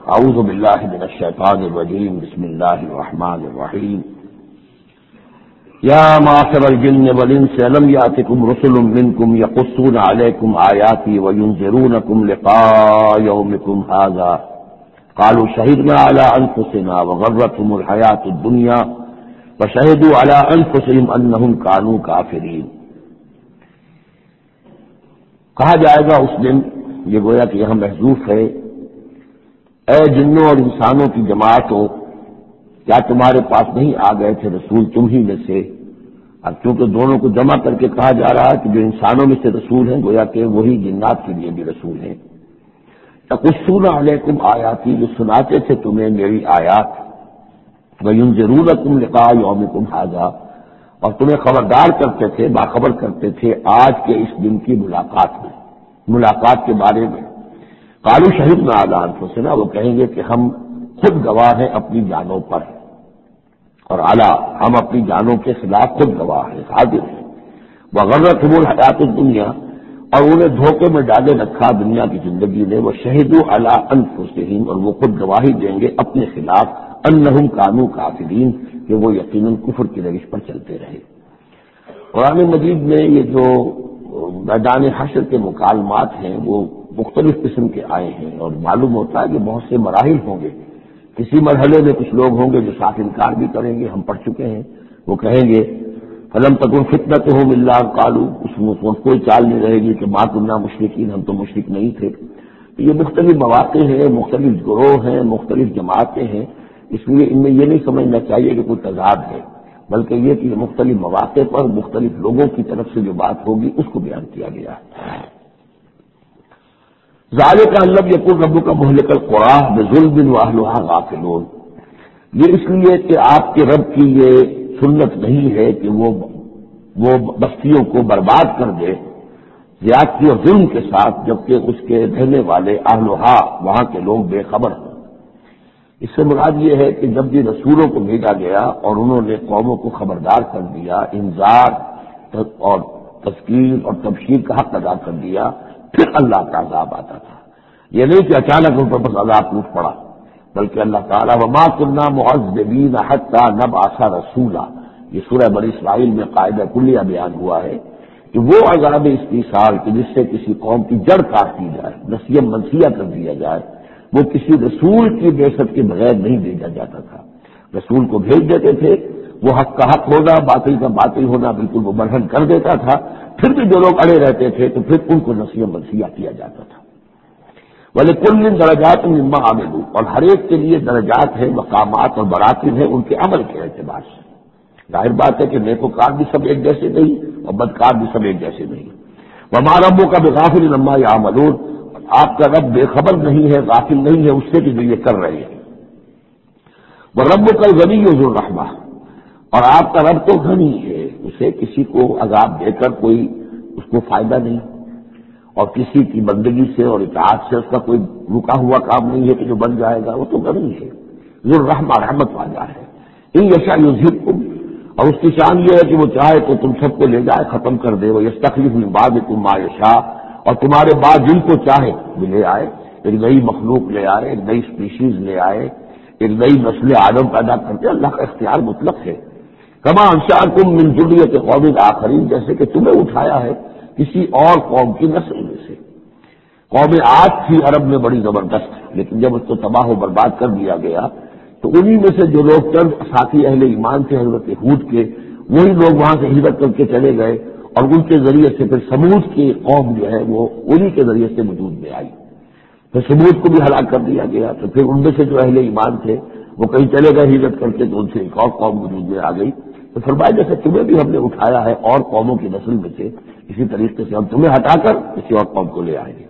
اعوذ باللہ من الشیطان الرجیم بسم اللہ الرحمن الرحیم یا معاشر الجن والانس الم یاتکم رسل منکم یقصون علیکم آیاتی وینذرونکم لقاء یومکم ھذا قالوا شہدنا علی انفسنا وغرتهم الحیاۃ الدنیا وشہدوا علی انفسهم انہم کانوا کافرین۔ کہا جائے گا اس دن، یہ گویا کہ یہاں محذوف ہے، اے جنوں اور انسانوں کی جماعتوں، کیا تمہارے پاس نہیں آ گئے تھے رسول تم ہی میں سے؟ اب چونکہ دونوں کو جمع کر کے کہا جا رہا ہے کہ جو انسانوں میں سے رسول ہیں گویا کہ وہی جنات کے لیے بھی رسول ہیں۔ یقصون علیکم آیاتی، جو سناتے تھے تمہیں میری آیات، وینذرونکم لقاء یومکم ھذا، اور تمہیں خبردار کرتے تھے، باخبر کرتے تھے آج کے اس دن کی ملاقات کے بارے میں۔ قالوا شہدنا علی انفسنا، وہ کہیں گے کہ ہم خود گواہ ہیں اپنی جانوں پر، اور اعلیٰ ہم اپنی جانوں کے خلاف خود گواہ ہیں، حاضر ہیں۔ وغرتهم الحیاۃ الدنیا، اور انہیں دھوکے میں ڈالے رکھا دنیا کی زندگی نے، وہ شہدوا علی انفسہم، اور وہ خود گواہی دیں گے اپنے خلاف، انہم کانوا کافرین، کہ وہ یقیناً کفر کی روش پر چلتے رہے۔ قرآن مجید میں یہ جو میدان حشر کے مکالمات ہیں وہ مختلف قسم کے آئے ہیں، اور معلوم ہوتا ہے کہ بہت سے مراحل ہوں گے۔ کسی مرحلے میں کچھ لوگ ہوں گے جو صاف انکار بھی کریں گے، ہم پڑھ چکے ہیں، وہ کہیں گے فلم تکن فتنتہم الا ان قالوا، اس میں کوئی چال نہیں رہے گی کہ ما کنا مشرکین، ہم تو مشرک نہیں تھے۔ تو یہ مختلف مواقع ہیں، مختلف گروہ ہیں، مختلف جماعتیں ہیں، اس لیے ان میں یہ نہیں سمجھنا چاہیے کہ کوئی تضاد ہے، بلکہ یہ کہ مختلف مواقع پر مختلف لوگوں کی طرف سے جو بات ہوگی اس کو بیان کیا گیا ہے۔ ذالک ان لم یکن ربک مہلک القری بظلم واہلھا غافلون، یہ اس لیے کہ آپ کے رب کی یہ سنت نہیں ہے کہ وہ بستیوں کو برباد کر دے زیادتی اور ظلم کے ساتھ، جبکہ اس کے رہنے والے اہلھا وہاں کے لوگ بے خبر ہوں۔ اس سے مراد یہ ہے کہ جب بھی رسولوں کو بھیجا گیا اور انہوں نے قوموں کو خبردار کر دیا، انذار اور تذکیر اور تبشیر کا حق ادا کر دیا، پھر اللہ کا عذاب آتا تھا۔ یہ نہیں کہ اچانک ان پر بس عذاب ٹوٹ پڑا، بلکہ اللہ تعالیٰ وما كنا معذبین حتی نبعث رسولا، یہ سورہ بنی اسرائیل میں قاعدہ کلیہ بیان ہوا ہے کہ وہ عذاب استیصال کہ جس سے کسی قوم کی جڑ کاٹ دی جائے، نسیہ منسیہ کر دیا جائے، وہ کسی رسول کی بعثت کے بغیر نہیں بھیجا جاتا تھا۔ رسول کو بھیج دیتے تھے، وہ حق کا حق ہونا، باطل کا باطل ہونا بالکل وہ برہن کر دیتا تھا، پھر بھی جو لوگ اڑے رہتے تھے تو پھر ان کو نسیہ منسیہ کیا جاتا تھا۔ وَلِكُلٍّ دَرَجَاتٌ مِّمَّا عَمِلُوا، اور ہر ایک کے لیے درجات ہیں، مقامات اور مراتب ہیں ان کے عمل کے اعتبار سے۔ ظاہر بات ہے کہ نیکوکار بھی سب ایک جیسے نہیں اور بدکار بھی سب ایک جیسے نہیں۔ وَمَا رَبُّكَ بِغَافِلٍ عَمَّا يَعْمَلُونَ، آپ کا رب بے خبر نہیں ہے، غافل نہیں ہے اس سے کہ جو یہ کر رہے ہیں۔ وَرَبُّكَ الْغَنِيُّ ذُو الرَّحْمَةِ، اور آپ کا رب تو غنی ہے، اسے کسی کو عذاب دے کر کوئی اس کو فائدہ نہیں، اور کسی کی بندگی سے اور اطاعت سے اس کا کوئی رکا ہوا کام نہیں ہے کہ جو بن جائے گا، وہ تو غنی ہے، ذو الرحمہ، رحمت والا ہے۔ ان یشاء یذھبکم، اور اس کی شان یہ ہے کہ وہ چاہے تو تم سب کو لے جائے، ختم کر دے، ویستخلف من بعدکم ما یشاء، اور تمہارے بعد جن کو چاہے وہ لے آئے، ایک نئی مخلوق لے آئے، ایک نئی اسپیشیز لے آئے، ایک نئی نسل آدم پیدا کرتے، اللہ کا اختیار مطلق ہے۔ کما انشأکم من ذریۃ قوم آخرین، جیسے کہ تمہیں اٹھایا ہے کسی اور قوم کی نسل میں سے۔ قوم عاد تھی عرب میں بڑی زبردست، لیکن جب اس کو تباہ و برباد کر دیا گیا تو انہی میں سے جو لوگ چند ساتھی اہل ایمان تھے حضرت ہود کے، وہی لوگ وہاں سے ہجرت کر کے چلے گئے، اور ان کے ذریعے سے پھر سمود کی قوم جو ہے وہ انہی کے ذریعے سے وجود میں آئی۔ پھر سمود کو بھی ہلاک کر دیا گیا، تو پھر ان میں سے جو اہل ایمان تھے وہ کہیں چلے گئے ہجرت کر کے، تو ان سے ایک اور قوم وجود میں آ گئی۔ تو فرمایا جیسے تمہیں بھی ہم نے اٹھایا ہے اور قوموں کی نسل میں سے، اسی طریقے سے ہم تمہیں ہٹا کر کسی اور قوم کو لے آئیں گے۔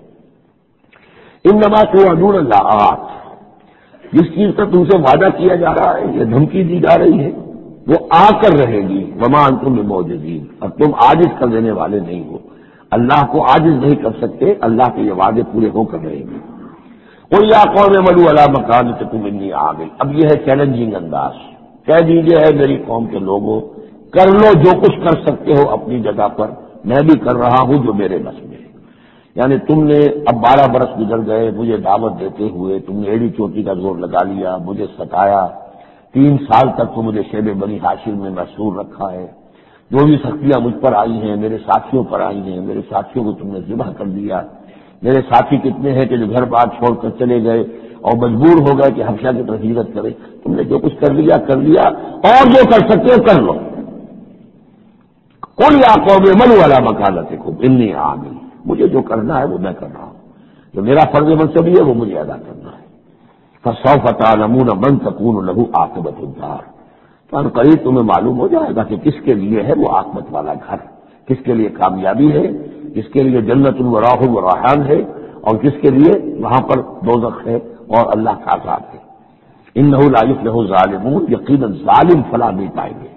انما توعدون لآت، جس چیز کا تم سے وعدہ کیا جا رہا ہے، یہ دھمکی دی جا رہی ہے، وہ آ کر رہے گی۔ وما انتم بمعجزین، اور تم عاجز کر دینے والے نہیں ہو، اللہ کو عاجز نہیں کر سکتے، اللہ کے یہ وعدے پورے ہو کر رہیں گے۔ قل یا قوم اعملوا علی مکانتکم انی عامل، اب یہ ہے چیلنجنگ انداز، کہہ دیجیے ہے میری قوم کے لوگوں، کر لو جو کچھ کر سکتے ہو اپنی جگہ پر، میں بھی کر رہا ہوں جو میرے بس میں ہے۔ یعنی تم نے اب 12 برس گزر گئے مجھے دعوت دیتے ہوئے، تم نے ایڑی چوٹی کا زور لگا لیا، مجھے ستایا، 3 سال تک تو مجھے شیب بنی ہاشم میں محصور رکھا ہے، جو بھی سختیاں مجھ پر آئی ہیں میرے ساتھیوں پر آئی ہیں، میرے ساتھیوں کو تم نے ذبح کر دیا، میرے ساتھی کتنے ہیں کہ جو گھر بار چھوڑ کر چلے گئے اور مجبور ہو گئے کہ حبشہ کی طرف ہجرت کرے، تم نے جو کچھ کر لیا اور جو کر سکتے ہو کر لو۔ قل یا قوم اعملوا علی مکانتکم انی عامل، مجھے جو کرنا ہے وہ میں کر رہا ہوں، جو میرا فرض منصبی ہے وہ مجھے ادا کرنا ہے۔ فسوف تعلمون من تکون له عاقبۃ الدار، تو ان قریب تمہیں معلوم ہو جائے گا کہ کس کے لیے ہے وہ عاقبت والا گھر، کس کے لیے کامیابی ہے، کس کے لیے جنت وراہ و ریحان ہے، اور کس کے لیے وہاں پر دوزخ ہے اور اللہ کا عذاب ہے۔ انہ لا یفلح الظالمون، یقیناً ظالم فلاح نہیں پائیں گے۔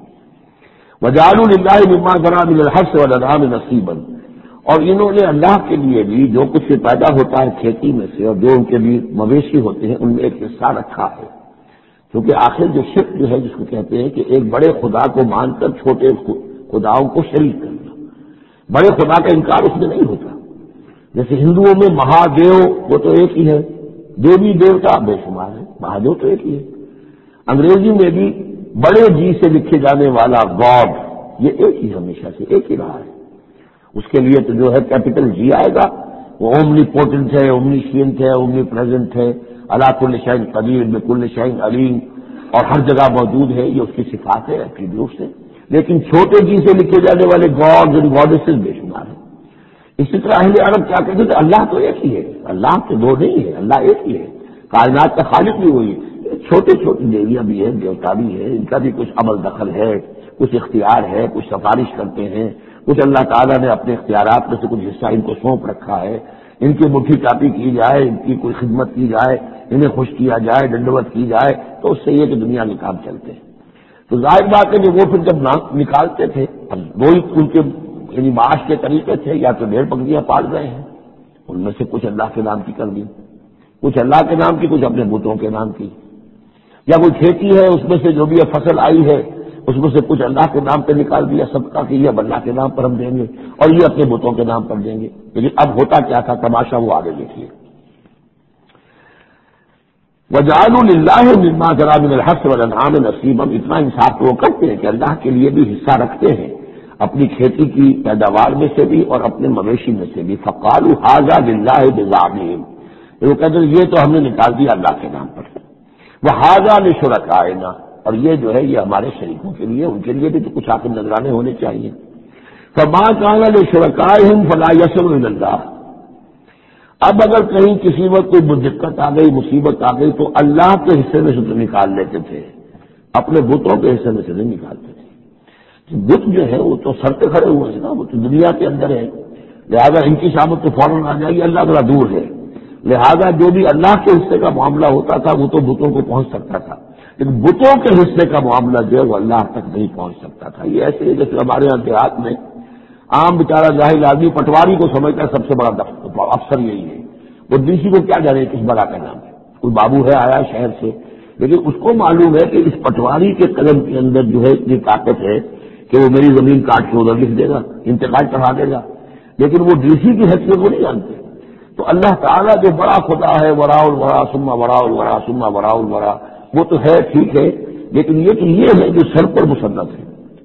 وجعلوا للہ مما ذرا من الحرث والانعام نصیبا، اور انہوں نے اللہ کے لیے بھی جو کچھ پیدا ہوتا ہے کھیتی میں سے اور جو ان کے لیے مویشی ہوتے ہیں ان میں ایک حصہ رکھا ہے، کیونکہ آخر جو شرک جو ہے جس کو کہتے ہیں کہ ایک بڑے خدا کو مان کر چھوٹے خداؤں کو شریک کرنا، بڑے خدا کا انکار اس میں نہیں ہوتا۔ جیسے ہندوؤں میں مہادیو وہ تو ایک ہی ہے، دیوی دیوتا بے شمار ہے، مہادیو تو ایک ہی ہے۔ انگریزی میں بھی بڑے جی سے لکھے جانے والا گاڈ یہ ایک ہی ہمیشہ سے ایک ہی رہا ہے، اس کے لیے تو جو ہے کیپٹل جی آئے گا، وہ اومنی پوٹنٹ ہے، اومنی شینٹ ہے، اومنی پریزنٹ ہے، علی کل شیء قدیر بکل شیء علیم، اور ہر جگہ موجود ہے، یہ اس کی صفات ہے، ایٹریبیوٹس ہے۔ لیکن چھوٹے جی سے لکھے جانے والے گاڈز اینڈ گاڈیسز بے شمار ہیں۔ اسی طرح اہل عرب کیا کہتے تھے، اللہ تو ایک ہی ہے، اللہ تو دو نہیں ہے، اللہ ایک ہی ہے، کائنات کا خالق بھی وہی ہے۔ چھوٹی چھوٹی دیویاں بھی ہیں، دیوتا بھی ہے، ان کا بھی کچھ عمل دخل ہے، کچھ اختیار ہے، کچھ سفارش کرتے ہیں، کچھ اللہ تعالیٰ نے اپنے اختیارات میں سے کچھ حصہ ان کو سونپ رکھا ہے، ان کی مٹھی چاپی کی جائے، ان کی کوئی خدمت کی جائے، انہیں خوش کیا جائے، دنڈوت کی جائے، تو اس سے یہ کہ دنیا کے کام چلتے ہیں۔ تو ظاہر بات ہے کہ وہ پھر جب نکالتے تھے، اب وہی ان کے یعنی معاش کے طریقے تھے، یا تو ڈھیر بکریاں پال رہے ہیں، ان میں سے کچھ اللہ کے نام کی کر دی، کچھ اللہ کے نام کی، کچھ اپنے بتوں کے نام کی، یا کوئی کھیتی ہے اس میں سے جو بھی فصل آئی ہے اس میں سے کچھ اللہ کے نام پہ نکال دیا صدقہ کہ یہ اب اللہ کے نام پر ہم دیں گے اور یہ اپنے بتوں کے نام پر دیں گے۔ لیکن اب ہوتا کیا تھا تماشا وہ آگے دیکھیے۔ وجعلوا للہ مما ذرا من الحرث والانعام نصیبا، اتنا انصاف تو وہ کرتے ہیں کہ اللہ کے لیے بھی حصہ رکھتے ہیں اپنی کھیتی کی پیداوار میں سے بھی اور اپنے مویشی میں سے بھی۔ فقالوا ھذا للہ بزعمهم، وہ کہتے ہیں یہ تو ہم نے نکال دیا اللہ کے نام پر، وھذا لشرکائنا، اور یہ جو ہے یہ ہمارے شریکوں کے لیے، ان کے لیے بھی تو کچھ آخر نذرانے ہونے چاہیے۔ فما کان لشرکائہم فلا یصل الی اللہ، اب اگر کہیں کسی وقت کوئی دقت آ گئی، مصیبت آ گئی، تو اللہ کے حصے میں سے تو نکال لیتے تھے، اپنے بتوں کے حصے میں سے نہیں نکالتے تھے۔ بت جو ہے وہ تو سر پہ کھڑے ہوئے ہیں نا، وہ تو دنیا کے اندر ہے، لہذا ان کی شامت تو فوراً آ جائے گی، اللہ ذرا دور ہے، لہذا جو بھی اللہ کے حصے کا معاملہ ہوتا تھا وہ تو بتوں کو پہنچ سکتا تھا، لیکن بتوں کے حصے کا معاملہ جو ہے وہ اللہ تک نہیں پہنچ سکتا تھا۔ یہ ایسے ہے جیسے ہمارے یہاں دیہات میں عام بیچارہ جاہل آدمی پٹواری کو سمجھتا ہے سب سے بڑا افسر یہی ہے، وہ ڈی سی کو کیا جانے کس بڑا کا نام ہے، کوئی بابو ہے آیا شہر سے، لیکن اس کو معلوم ہے کہ اس پٹواری کے قلم کے اندر جو ہے اتنی طاقت ہے کہ وہ میری زمین کاٹ کے ادھر لکھ دے گا، انتقال چڑھا دے گا، لیکن وہ ڈی سی کی حیثیت وہ نہیں جانتے۔ تو اللہ تعالیٰ جو بڑا خدا ہے، وراء الورا ثم وراء الورا ثم وراء الورا، وہ تو ہے ٹھیک ہے، لیکن یہ تو یہ ہے جو سر پر مسلط ہے۔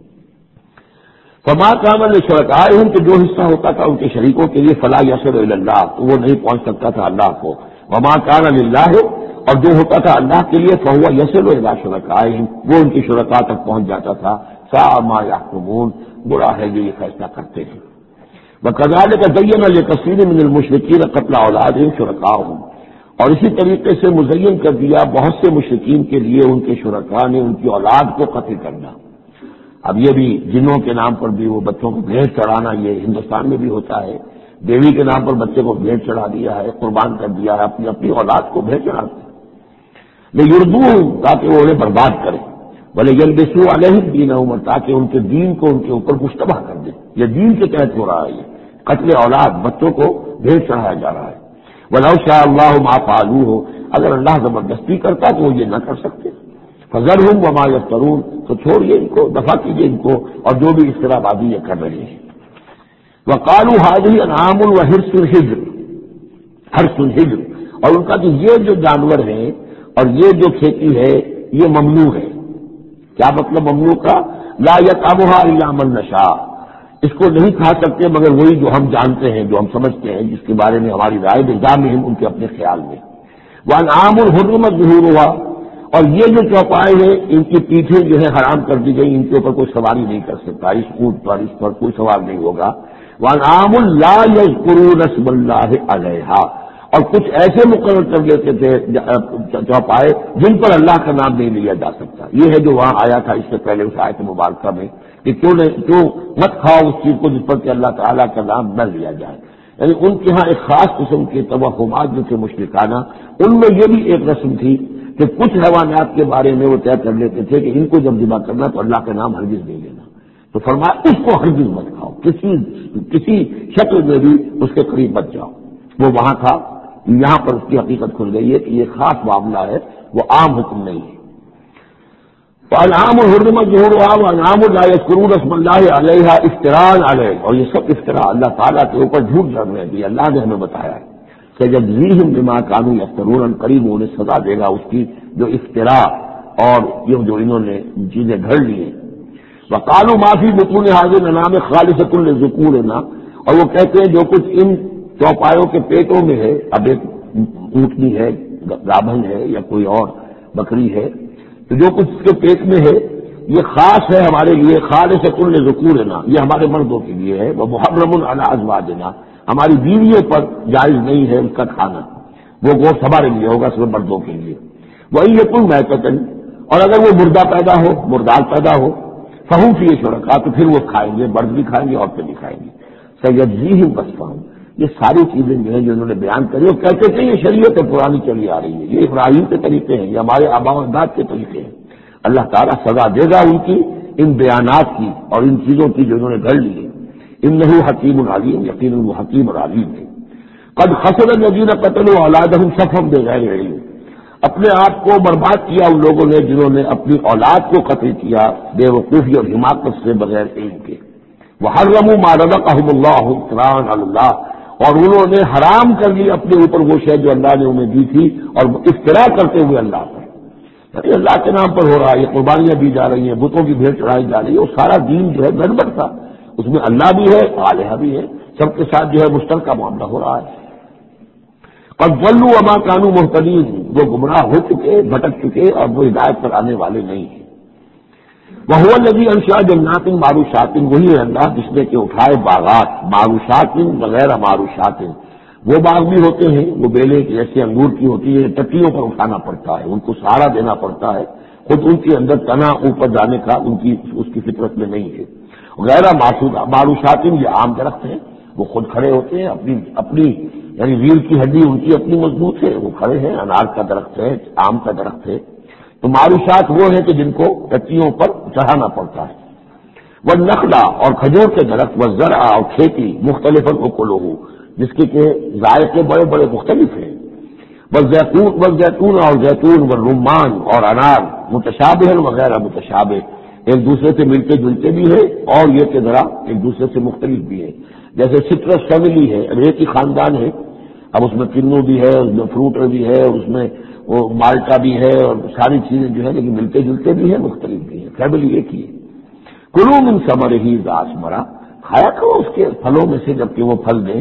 فما کان لشرکائہم، کہ جو حصہ ہوتا تھا ان کے شریکوں کے لیے، فلا یصل الی اللہ، تو وہ نہیں پہنچ سکتا تھا اللہ کو۔ وما کان للہ، اور جو ہوتا تھا اللہ کے لیے، فہو یصل الی شرکائہم، وہ ان کے شرکاء تک پہنچ جاتا تھا۔ ساء ما یحکمون، برا ہے جو یہ فیصلہ کرتے ہیں۔ وَكَذَلِكَ زَيَّنَ لِكَثِيرٍ مِّنَ الْمُشْرِكِينَ قَتْلَ أَوْلَادِهِمْ شُرَكَاؤُهُمْ، اور اسی طریقے سے مزین کر دیا بہت سے مشرکین کے لیے ان کے شرکاء نے ان کی اولاد کو قتل کرنا۔ اب یہ بھی جنوں کے نام پر بھی وہ بچوں کو بھیٹ چڑھانا، یہ ہندوستان میں بھی ہوتا ہے، دیوی کے نام پر بچے کو بھیٹ چڑھا دیا ہے، قربان کر دیا ہے، اپنی اولاد کو بھیٹ چڑھاتے ہیں لیردوہم، تاکہ وہ انہیں برباد کریں، وَلِيَلْبِسُوا عَلَيْهِمْ دِينَهُمْ، تاکہ ان کے دین کو ان کے اوپر مشتبہ کر دیں۔ یہ دین کے تحت ہو رہا ہے، یہ قتل اولاد، بچوں کو بھیٹ چڑھایا جا رہا ہے۔ وَلَوْ شَاءَ اللَّهُ مَا فَعَلُوهُ، اگر اللہ زبردستی کرتا تو وہ یہ نہ کر سکتے۔ فَذَرْهُمْ وَمَا يَفْتَرُونَ، تو چھوڑیے ان کو، دفع کیجیے ان کو اور جو بھی افتراء بازی یہ کر رہے ہیں۔ وَقَالُوا هَٰذِهِ أَنْعَامٌ وَحِرْثٌ حِجْرٌ، حرث حجر، اور ان کا تو یہ جو جانور ہیں اور یہ جو کھیتی ہے یہ ممنوع ہے۔ کیا مطلب ممنوع کا؟ لا یطعمھا الا من نشاء، اس کو نہیں کھا سکتے مگر وہی جو ہم جانتے ہیں، جو ہم سمجھتے ہیں، جس کے بارے میں ہماری رائے بظامہم، ان کے اپنے خیال میں۔ وانعام حرمت ظہورھا، اور یہ جو چوپائے ہیں ان کی پیٹھیں جو ہے حرام کر دی گئی، ان کے اوپر کوئی سواری نہیں کر سکتا، اس اونٹ پر اس پر کوئی سوار نہیں ہوگا۔ وانعام لا یذکرون اسم اللہ علیہا، اور کچھ ایسے مقرر کر دیتے تھے چوپائے جن پر اللہ کا نام نہیں لیا جا سکتا۔ یہ ہے جو وہاں آیا تھا اس سے پہلے اس آیت مبارکہ میں کہ کیوں مت کھاؤ اس چیز کو جس پر کہ اللہ تعالیٰ کا نام نہ لیا جائے۔ یعنی ان کے ہاں ایک خاص قسم کے توہمات جو تھے مشرکانہ، ان میں یہ بھی ایک رسم تھی کہ کچھ حیوانات کے بارے میں وہ طے کر لیتے تھے کہ ان کو جب ذبح کرنا تو اللہ کا نام ہرگز نہیں لینا، تو فرمایا اس کو ہرگز مت کھاؤ، کسی شکل میں بھی اس کے قریب مت جاؤ۔ وہ وہاں تھا، یہاں پر اس کی حقیقت کھل گئی ہے کہ یہ خاص معاملہ ہے، وہ عام حکم نہیں ہے۔ فالعام حرمت ظہورھا وانعام لا یذکرون اسم اللہ علیہا افتراء علیہ، اور یہ سب افتراء اللہ تعالیٰ کے اوپر جھوٹ جھڑنے دی، اللہ نے ہمیں بتایا ہے کہ جب سیجزیہم بما کانوا یفترون، قریب انہیں سزا دے گا اس کی جو افتراء اور یہ جو انہوں نے چیزیں گھڑ لی ہیں۔ وقالوا ما فی بطون ھذہ الانعام خالصۃ لذکورنا، اور وہ کہتے ہیں جو کچھ ان چوپایوں کے پیٹوں میں ہے، اب ایک اونٹنی ہے، گابھن ہے یا کوئی اور بکری ہے، تو جو کچھ اس کے پیٹ میں ہے یہ خاص ہے ہمارے لیے، خالصۃ لذکورنا، یہ ہمارے مردوں کے لیے ہے، وہ محرم علی ازواجنا، ہماری بیویوں پر جائز نہیں ہے اس کا کھانا، وہ گوشت ہمارے لیے ہوگا صرف مردوں کے لیے۔ وہی یکن میتۃ، اور اگر وہ مردہ پیدا ہو، مردار پیدا ہو، فہم فیہ شرکاء، تو پھر وہ کھائیں گے، مرد بھی کھائیں گے عورتیں بھی کھائیں گی۔ سیجزیہم وصفہم، یہ ساری چیزیں جو ہیں جو انہوں نے بیان کری، وہ کہتے تھے یہ شریعت پرانی چلی آ رہی ہے، یہ ابراہیم کے طریقے ہیں، یہ ہمارے آباء و اجداد کے طریقے ہیں۔ اللہ تعالیٰ سزا دے گا ان کی ان بیانات کی اور ان چیزوں کی جو انہوں نے گھڑ لی ہے۔ انہ حکیم علیم، یقیناً وہ حکیم اور علیم ہے۔ قد خسر الذین قتلوا اولادہم سفہا بغیر علم، اپنے آپ کو برباد کیا ان لوگوں نے جنہوں نے اپنی اولاد کو قتل کیا بے وقوفی اور حماقت سے، بغیر علم کے۔ وحرموا ما رزقهم اللہ افتراء علی اللہ، اور انہوں نے حرام کر لی اپنے اوپر وہ شے جو اللہ نے انہیں دی تھی، اور افتراء کرتے ہوئے اللہ پر، یعنی اللہ کے نام پر ہو رہا ہے، یہ قربانیاں دی جا رہی ہیں، بتوں کی بھیڑ چڑھائی جا رہی ہے، وہ سارا دین جو ہے گڑبڑ تھا، اس میں اللہ بھی ہے، الہہ بھی ہے، سب کے ساتھ جو ہے مشترکہ معاملہ ہو رہا ہے۔ قد ضلوا وما كانوا مهتدين، وہ گمراہ ہو چکے، بھٹک چکے، اور وہ ہدایت پر آنے والے نہیں ہیں۔ وهو الذي انشأ جنات معروشات، وہی ہے اللہ جس نے کہ اٹھائے باغات، معروشات وغیر معروشات، وہ باغ بھی ہوتے ہیں، وہ بیلیں جیسے انگور کی ہوتی ہے، ٹٹیوں پر اٹھانا پڑتا ہے، ان کو سہارا دینا پڑتا ہے، خود ان کے اندر تنا اوپر جانے کا اس کی فطرت میں نہیں ہے۔ غیر معروشات یہ عام درخت ہیں، وہ خود کھڑے ہوتے ہیں، اپنی یعنی ریڑھ کی ہڈی ان کی اپنی مضبوط ہے، وہ کھڑے ہیں، انار کا درخت ہے، آم کا درخت ہے۔ تو معروشات وہ ہیں کہ جن کو ٹٹیوں پر چڑھانا پڑتا ہے۔ وہ نخلا، اور کھجور کے درخت، وہ زرع، اور کھیتی، مختلف اکلہ، جس کے کہ ذائقے بڑے بڑے مختلف ہیں۔ وہ زیتون، اور زیتون، وہ رمان، اور انار، متشابہ وغیر متشابہ، ایک دوسرے سے ملتے جلتے بھی ہے اور یہ کہ ذرا ایک دوسرے سے مختلف بھی ہے۔ جیسے سٹرس فیملی ہے، اب ایک ہی خاندان ہے، اب اس میں کنو بھی ہے، اس میں فروٹ بھی ہے، اس میں وہ مالٹا بھی ہے، اور ساری چیزیں جو ہے لیکن ملتے جلتے بھی ہیں، مختلف بھی ہیں، فیملی ایک ہی ہے۔ کلوا من ثمرہ اذا اثمر، کھایا کرو اس کے پھلوں میں سے جبکہ وہ پھل دیں۔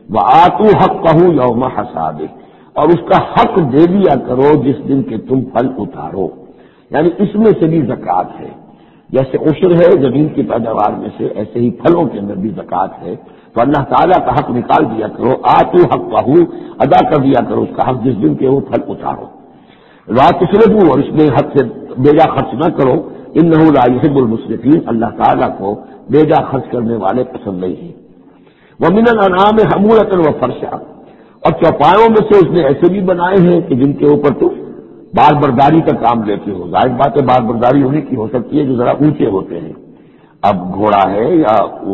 وآتوا حقہ یوم حصادہ، اور اس کا حق دے دیا کرو جس دن کہ تم پھل اتارو، یعنی اس میں سے بھی زکوٰۃ ہے، جیسے عشر ہے زمین کی پیداوار میں سے، ایسے ہی پھلوں کے اندر بھی زکوٰۃ ہے، تو اللہ تعالیٰ کا حق نکال دیا کرو، آتوا حقہ، ادا کر دیا کرو اس کا حق جس دن کے وہ پھل اتارو۔ لا تسرفوا، اور اس میں حد سے بیجا خرچ نہ کرو، انہ لا یحب المسرفین، اللہ تعالیٰ کو بیجا خرچ کرنے والے پسند نہیں ہیں۔ ومن الانعام حمولۃ وفرشا، اور چوپایوں میں سے اس نے ایسے بھی بنائے ہیں کہ جن کے اوپر تم بار برداری کا کام لیتے ہو، ظاہر بات ہے بار برداری انہیں کی ہو سکتی ہے جو ذرا اونچے ہوتے ہیں، اب گھوڑا ہے یا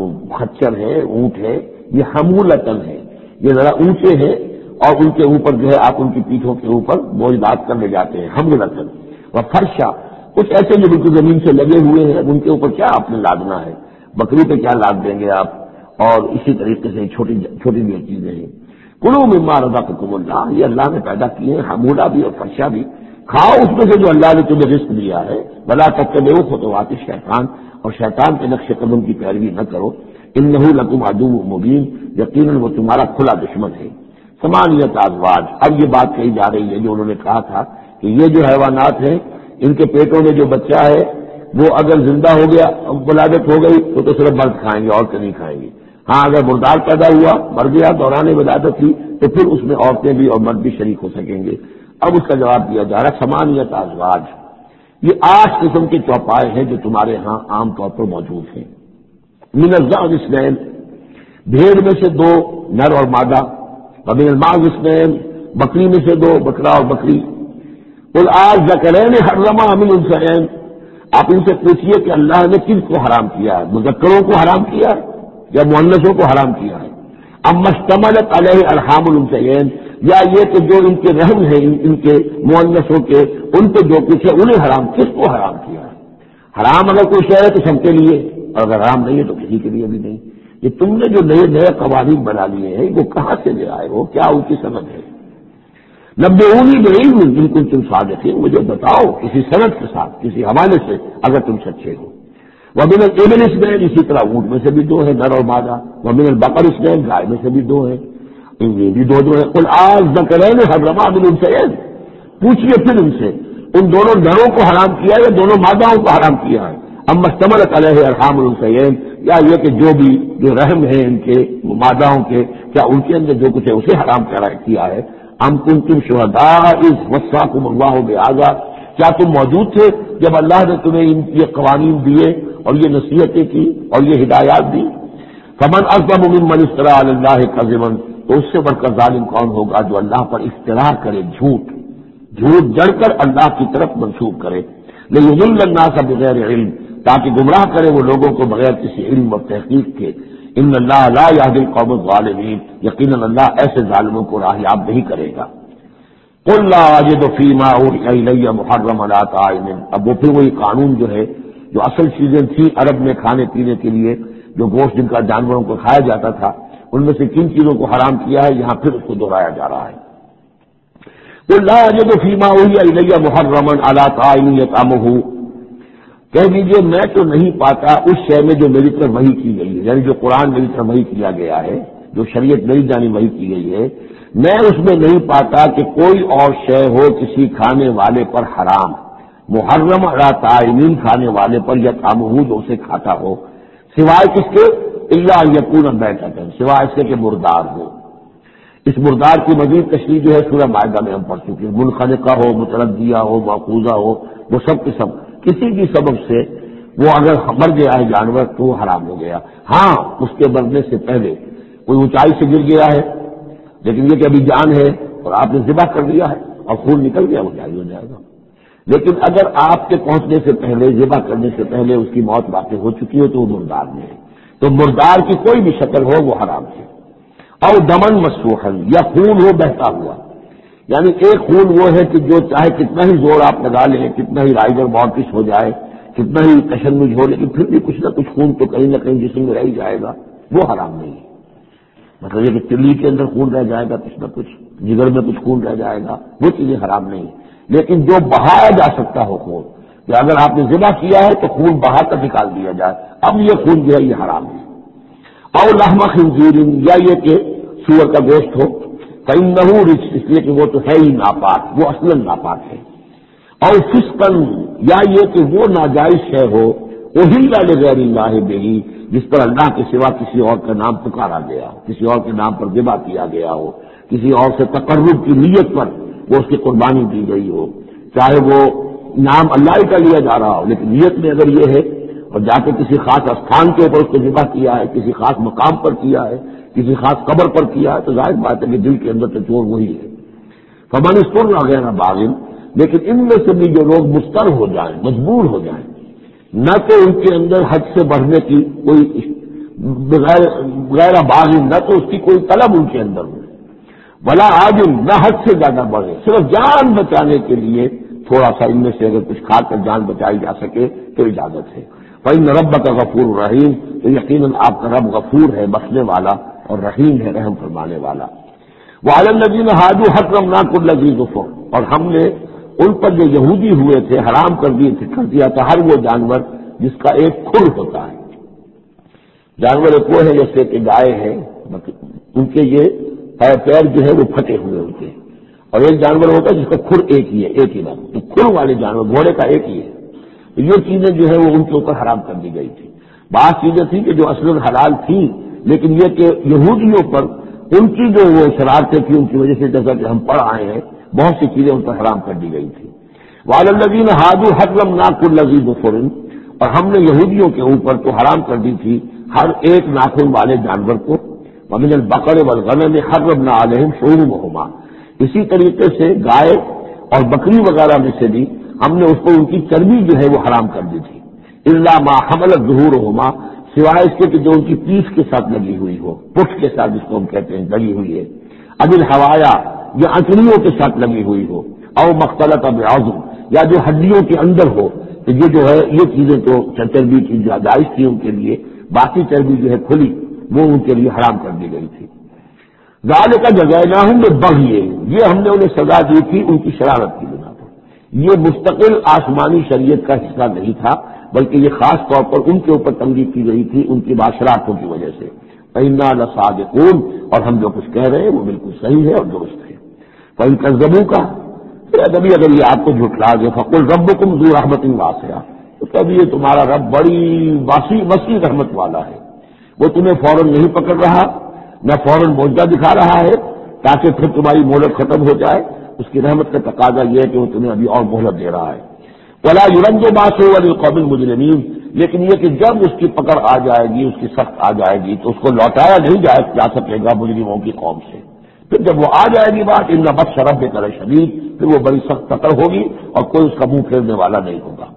خچر ہے، اونٹ ہے، یہ حمولتن ہے، یہ ذرا اونچے ہیں اور ان کے اوپر جو ہے آپ ان کی پیٹھوں کے اوپر بوجھ لاد کر لے جاتے ہیں، حمولتن وفرشا، کچھ ایسے جو بالکل زمین سے لگے ہوئے ہیں، ان کے اوپر کیا آپ نے لادنا ہے، بکری پہ کیا لاد دیں گے آپ، اور اسی طریقے سے چھوٹی چھوٹی جو چیزیں ہیں۔ کلوا مما رزقکم اللہ، یہ اللہ نے پیدا کیے ہیں حمولہ بھی اور فرشہ بھی، کھاؤ اس میں سے جو اللہ نے تمہیں رزق دیا ہے، ولا تتبعوا خطوات الشیطان، اور شیطان کے نقش قدم کی پیروی نہ کرو، انہ لکم عدو مبین، یقیناً وہ تمہارا کھلا دشمن ہے۔ ثمانیۃ ازواج، اب یہ بات کہی جا رہی ہے جو انہوں نے کہا تھا کہ یہ جو حیوانات ہیں ان کے پیٹوں میں جو بچہ ہے وہ اگر زندہ ہو گیا، ولادت ہو گئی تو صرف مرد کھائیں گے، عورتیں نہیں کھائیں گی۔ ہاں اگر مردار پیدا ہوا، مر گیا دوران ولادت ہی، تو پھر اس میں عورتیں بھی اور مرد بھی شریک ہو سکیں گے۔ اب اس کا جواب دیا جا رہا ہے ثمانیۃ ازواج، یہ 8 قسم کے چوپائے ہیں جو تمہارے ہاں عام طور پر موجود ہیں۔ من الضأن اثنین، بھیڑ میں سے 2 نر اور مادہ، ومن المعز اثنین، بکری میں سے 2 بکرا اور بکری۔ قل الذکرین حرم ام الانثیین، آپ ان سے پوچھیے کہ اللہ نے کن کو حرام کیا ہے، مذکروں کو حرام کیا ہے یا مؤنثوں کو حرام کیا ہے؟ اما اشتملت علیہ ارحام الانثیین، یا یہ کہ جو ان کے رحم ہیں ان کے مؤنثوں کے، ان پہ جو کچھ ہے انہیں حرام، کس کو حرام کیا ہے؟ حرام اگر کوئی شے ہے تو سب کے لیے، اور اگر حرام نہیں ہے تو کسی کے لیے بھی نہیں۔ یہ تم نے جو نئے نئے قوانین بنا لیے ہیں وہ کہاں سے لے آئے ہو، کیا ان کی سند ہے؟ نبئونی بعلم ان کنتم صادقین، مجھے بتاؤ کسی سند کے ساتھ، کسی حوالے سے اگر تم سچے ہو۔ ومن الابل اثنین، اسی طرح اونٹ میں سے بھی 2 ہیں نر اور مادہ، ومن البقر اثنین، گائے میں سے بھی 2 ہیں، یہ بھی 2 ہیں۔ قل الذکرین حرم ام الانثیین، پوچھئے پھر ان سے ان دونوں نروں کو حرام کیا یا دونوں ماداؤں کو حرام کیا ہے؟ اما اشتملت علیہ ارحام الانثیین، یا یہ کہ جو رحم ہیں ان کے ماداؤں کے، کیا ان کے اندر جو کچھ ہے اسے حرام کیا ہے؟ ام کنتم شہداء اذ وصاکم اللہ بہذا، کیا تم موجود تھے جب اللہ نے تمہیں یہ قوانین دیے اور یہ نصیحتیں کی اور یہ ہدایات دی؟ فمن اظلم ممن افترى علی اللہ کذبا، تو اس سے بڑھ کر ظالم کون ہوگا جو اللہ پر افترا کرے، جھوٹ جڑ کر اللہ کی طرف منسوب کرے، لیضل الناس بغیر علم، تاکہ گمراہ کرے وہ لوگوں کو بغیر کسی علم اور تحقیق کے۔ ان اللہ لا یہدی القوم الظالمین، یقیناً اللہ ایسے ظالموں کو راہیاب نہیں کرے گا۔ قل لا اجد فیما اوحی الی محرما علی طاعم، اب وہ پھر وہی قانون جو ہے، جو اصل چیزیں تھیں عرب میں کھانے پینے کے لیے، جو گوشت جن کا جانوروں کو کھایا جاتا تھا، ان میں سے کن چیزوں کو حرام کیا ہے، یہاں پھر اس کو دہرایا جا رہا ہے۔ قل لا اجد فیما اوحی الی محرما علی طاعم یطعمہ، کہہ دیجیے میں تو نہیں پاتا اس شے میں جو میری طرف وحی کی گئی ہے، یعنی جو قرآن میری طرف وحی کیا گیا ہے، جو شریعت میری جانب وحی کی گئی ہے، میں اس میں نہیں پاتا کہ کوئی اور شے ہو کسی کھانے والے پر حرام، محرم علی طاعمین، کھانے والے پر یطعمہ جو اسے کھاتا ہو، سوائے کس کے؟ الا ان یکون میتۃ، سوائے اس کے کہ مردار ہو۔ اس مردار کی مزید تشریح جو ہے سورہ مائدہ میں ہم پڑھ چکے ہیں، منخنقہ ہو، متردیہ ہو، مأخوذہ ہو، وہ سب کے سب کسی بھی سبب سے وہ اگر مر گیا ہے جانور تو وہ حرام ہو گیا۔ ہاں اس کے مرنے سے پہلے کوئی اونچائی سے گر گیا ہے لیکن یہ کہ ابھی جان ہے اور آپ نے ذبح کر دیا ہے اور خون نکل گیا، وہ جائز ہو جائے گا۔ لیکن اگر آپ کے پہنچنے سے پہلے، ذبح کرنے سے پہلے اس کی موت واقع ہو چکی ہو تو وہ مردار میں ہے، تو مردار کی کوئی بھی شکل ہو وہ حرام ہے۔ اور دمن مسفوحا، یا خون ہو بہتا ہوا، یعنی ایک خون وہ ہے کہ جو چاہے کتنا ہی زور آپ لگا لیں، کتنا ہی رائڈر مارکش ہو جائے، کتنا ہی تشنج ہو، لیکن پھر بھی کچھ نہ کچھ خون تو کہیں نہ کہیں جسم میں رہ ہی جائے گا، وہ حرام نہیں ہے۔ مطلب یہ کہ تلی کے اندر خون رہ جائے گا، کچھ نہ کچھ جگر میں کچھ خون رہ جائے گا، وہ چیزیں حرام نہیں ہے۔ لیکن جو بہایا جا سکتا ہو خون، کہ اگر آپ نے ذبح کیا ہے تو خون بہا کر نکال دیا جائے، اب یہ خون جو ہے یہ حرام ہے۔ اور لحم خنزیر، یا یہ کہ سور کا گوشت ہو، فإنه رجس، اس لیے کہ وہ تو ہے ہی ناپاک، وہ اصلاً ناپاک ہے۔ اور فسقا، یا یہ کہ وہ ناجائز شے ہو، احل لغیر اللہ بہ، جس پر اللہ کے سوا کسی اور کا نام پکارا گیا ہو، کسی اور کے نام پر ذبح کیا گیا ہو، کسی اور سے تقرب کی نیت پر وہ اس کی قربانی دی گئی ہو، چاہے وہ نام اللہ ہی کا لیا جا رہا ہو لیکن نیت میں اگر یہ ہے، اور جا کے کسی خاص استھان کے اوپر اس کو ذبح کیا ہے، کسی خاص مقام پر کیا ہے، کسی خاص قبر پر کیا ہے، تو ظاہر بات ہے کہ دل کے اندر تو چور وہی ہے۔ فمن اضطر غیر باغ، لیکن ان میں سے بھی جو لوگ مضطر ہو جائیں، مجبور ہو جائیں، نہ تو ان کے اندر حد سے بڑھنے کی کوئی غیر باغ، نہ تو اس کی کوئی طلب ان کے اندر ہو، ولا عاجل، نہ حد سے زیادہ بڑھے، صرف جان بچانے کے لیے تھوڑا سا ان میں سے اگر کچھ کھا کر جان بچائی جا سکے تو اجازت ہے۔ فإن ربک غفور رحیم، تو یقیناً آپ کا رب غفور ہے، بخشنے والا، اور رحیم ہے، رحم فرمانے والا۔ وعلی الذین ہادوا حرمنا کل ذی ظفر، اور ہم نے ان پر جو یہودی ہوئے تھے حرام کر دیا تھا ہر وہ جانور جس کا ایک کھر ہوتا ہے۔ جانور ایک وہ ہے جیسے کہ گائے ہے، ان کے یہ پیر جو ہے وہ پھٹے ہوئے ہوتے ہیں، اور ایک جانور ہوتا ہے جس کا کھر ایک ہی ہے، ایک ہی بات، تو کھر والے جانور گھوڑے کا ایک ہی ہے، تو یہ چیزیں جو ہے وہ ان کے اوپر حرام کر دی گئی تھی۔ بعض چیزیں تھیں کہ جو اصل حلال تھیں، لیکن یہ کہ یہودیوں پر ان کی جو وہ شرارتیں تھیں ان کی وجہ سے، جیسا کہ ہم پڑھ آئے ہیں، بہت سی چیزیں ان پر حرام کر دی گئی تھی۔ وعلی الذین ہادوا حرمنا کل ذی ظفر، اور ہم نے یہودیوں کے اوپر تو حرام کر دی تھی ہر ایک ناخن والے جانور کو۔ ومن البقر والغنم حرمنا علیہم شحومہما، اسی طریقے سے گائے اور بکری وغیرہ میں سے بھی ہم نے اس کو ان کی چربی جو ہے وہ حرام کر دی تھی۔ الا ما حملت ظہورہما، سوائے اس کے کہ جو ان کی پیٹھ کے ساتھ لگی ہوئی ہو، پٹھ کے ساتھ جس کو ہم کہتے ہیں لگی ہوئی ہے، اب الحوایا یا انتڑیوں کے ساتھ لگی ہوئی ہو، او مختلط بعظم، یا جو ہڈیوں کے اندر ہو، تو یہ جو ہے یہ چیزیں تو چربی کی جائز تھی ان کے لیے، باقی چربی جو ہے کھلی وہ ان کے لیے حرام کر دی گئی تھی۔ ذالک جزیناہم ببغی، یہ ہم نے انہیں سزا دی تھی ان کی شرارت کی بنا پر۔ یہ مستقل آسمانی شریعت کا حصہ نہیں تھا، بلکہ یہ خاص طور پر ان کے اوپر تنقید کی گئی تھی ان کی معاشراتوں کی وجہ سے۔ فإنا لصادقون، اور ہم جو کچھ کہہ رہے ہیں وہ بالکل صحیح ہے اور درست ہے۔ فإن کذبوک، کبھی اگر یہ آپ کو جھٹلا دے، فقل ربکم ذو رحمت واسعہ، تو کبھی یہ تمہارا رب بڑی وسیع رحمت والا ہے، وہ تمہیں فوراً نہیں پکڑ رہا، نہ فوراً معجزہ دکھا رہا ہے تاکہ پھر تمہاری مہلت ختم ہو جائے، اس کی رحمت کا تقاضا یہ ہے کہ وہ تمہیں ابھی اور مہلت دے رہا ہے۔ ولا يرد باسه عن القوم المجرمين، لیکن یہ کہ جب اس کی پکڑ آ جائے گی، اس کی سخت آ جائے گی، تو اس کو لوٹایا نہیں جا سکے گا مجرموں کی قوم سے۔ پھر جب وہ آ جائے گی بات، ان بطش ربک لشدید، پھر وہ بڑی سخت پکڑ ہوگی اور کوئی اس کا منہ پھیرنے والا نہیں ہوگا۔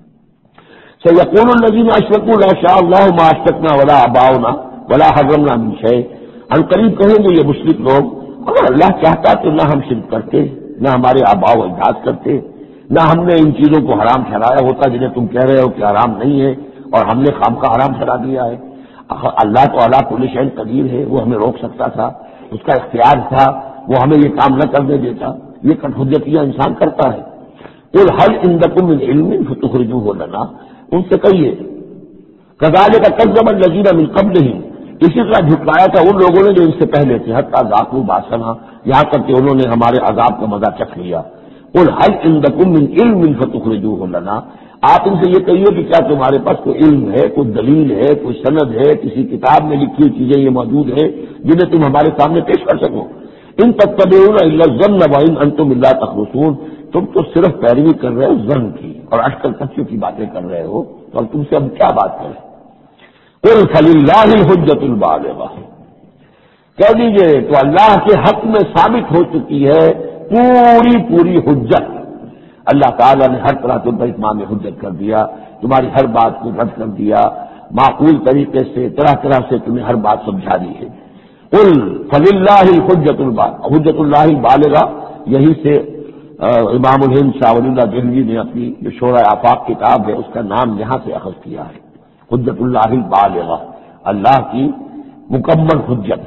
سيقول الذين اشركوا لو شاء الله ما اشركنا ولا آباؤنا ولا حرمنا من شيء، ان قریب کہیں گے یہ مشرک لوگ، اگر اللہ چاہتا تو نہ ہم شرک کرتے، نہ ہمارے آبا و اجداد کرتے، نہ ہم نے ان چیزوں کو حرام ٹھہرایا ہوتا جنہیں تم کہہ رہے ہو کہ حرام نہیں ہے اور ہم نے خامخواہ حرام ٹھہرا دیا ہے۔ اللہ تو علی کل شیء قدیر ہے، وہ ہمیں روک سکتا تھا، اس کا اختیار تھا، وہ ہمیں یہ کام نہ کرنے دیتا۔ یہ کٹھجتیاں انسان کرتا ہے۔ قل هل عندكم من علم فتخرجوه لنا، ان سے کہیے كذلك كذب الذين من قبلهم، اسی طرح جھٹلایا تھا ان لوگوں نے جو ان سے پہلے تھے، حتی ذاقوا باسنا، یہاں تک کہ انہوں نے ہمارے عذاب کا مزہ چکھ لیا۔ قل هل عندكم من علم فتخرجوه لنا، آپ ان سے یہ کہیے کہ کیا تمہارے پاس کوئی علم ہے، کوئی دلیل ہے، کوئی سند ہے، کسی کتاب میں لکھی ہوئی چیزیں یہ موجود ہے جنہیں تم ہمارے سامنے پیش کر سکو۔ ان تتبعون الا الظن وان انتم الا تخرصون، تم تو صرف پیروی کر رہے ہو ظن کی اور اٹکل کچیوں کی باتیں کر رہے ہو، تو اب تم سے اب کیا بات کریں۔ قل فللہ الحجۃ البالغہ، کہہ دیجیے تو اللہ کے حق میں ثابت ہو چکی ہے پوری حجت۔ اللہ تعالیٰ نے ہر طرح تم پر اتمام حجت کر دیا، تمہاری ہر بات کو رد کر دیا، معقول طریقے سے طرح طرح سے تمہیں ہر بات سمجھا دی ہے۔ قل فللہ الحجۃ البالغہ، حجت اللہ البالغہ، یہی سے امام الہند شاہ ولی اللہ دہلوی نے اپنی جو شورى آفاق کتاب ہے اس کا نام یہاں سے اخذ کیا ہے، حجت اللہ البالغہ، اللہ کی مکمل حجت۔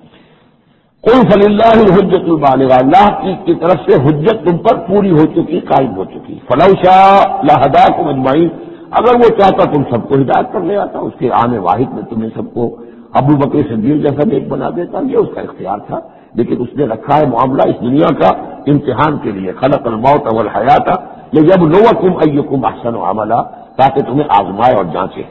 قل فللہ الحجۃ البالغہ، اللہ کی طرف سے حجت تم پر پوری ہو چکی، قائم ہو چکی۔ فلو شاء لہداکم اجمعین، اگر وہ چاہتا تم سب کو ہدایت پر لے آتا، اس کے آنے واحد میں تمہیں سب کو ابو بکر صدیق جیسا نیک بنا دیتا، یہ اس کا اختیار تھا، لیکن اس نے رکھا ہے معاملہ اس دنیا کا امتحان کے لیے۔ خلق الموت والحیات لیبلوکم ایکم احسن عملا، تاکہ تمہیں آزمائے اور جانچے۔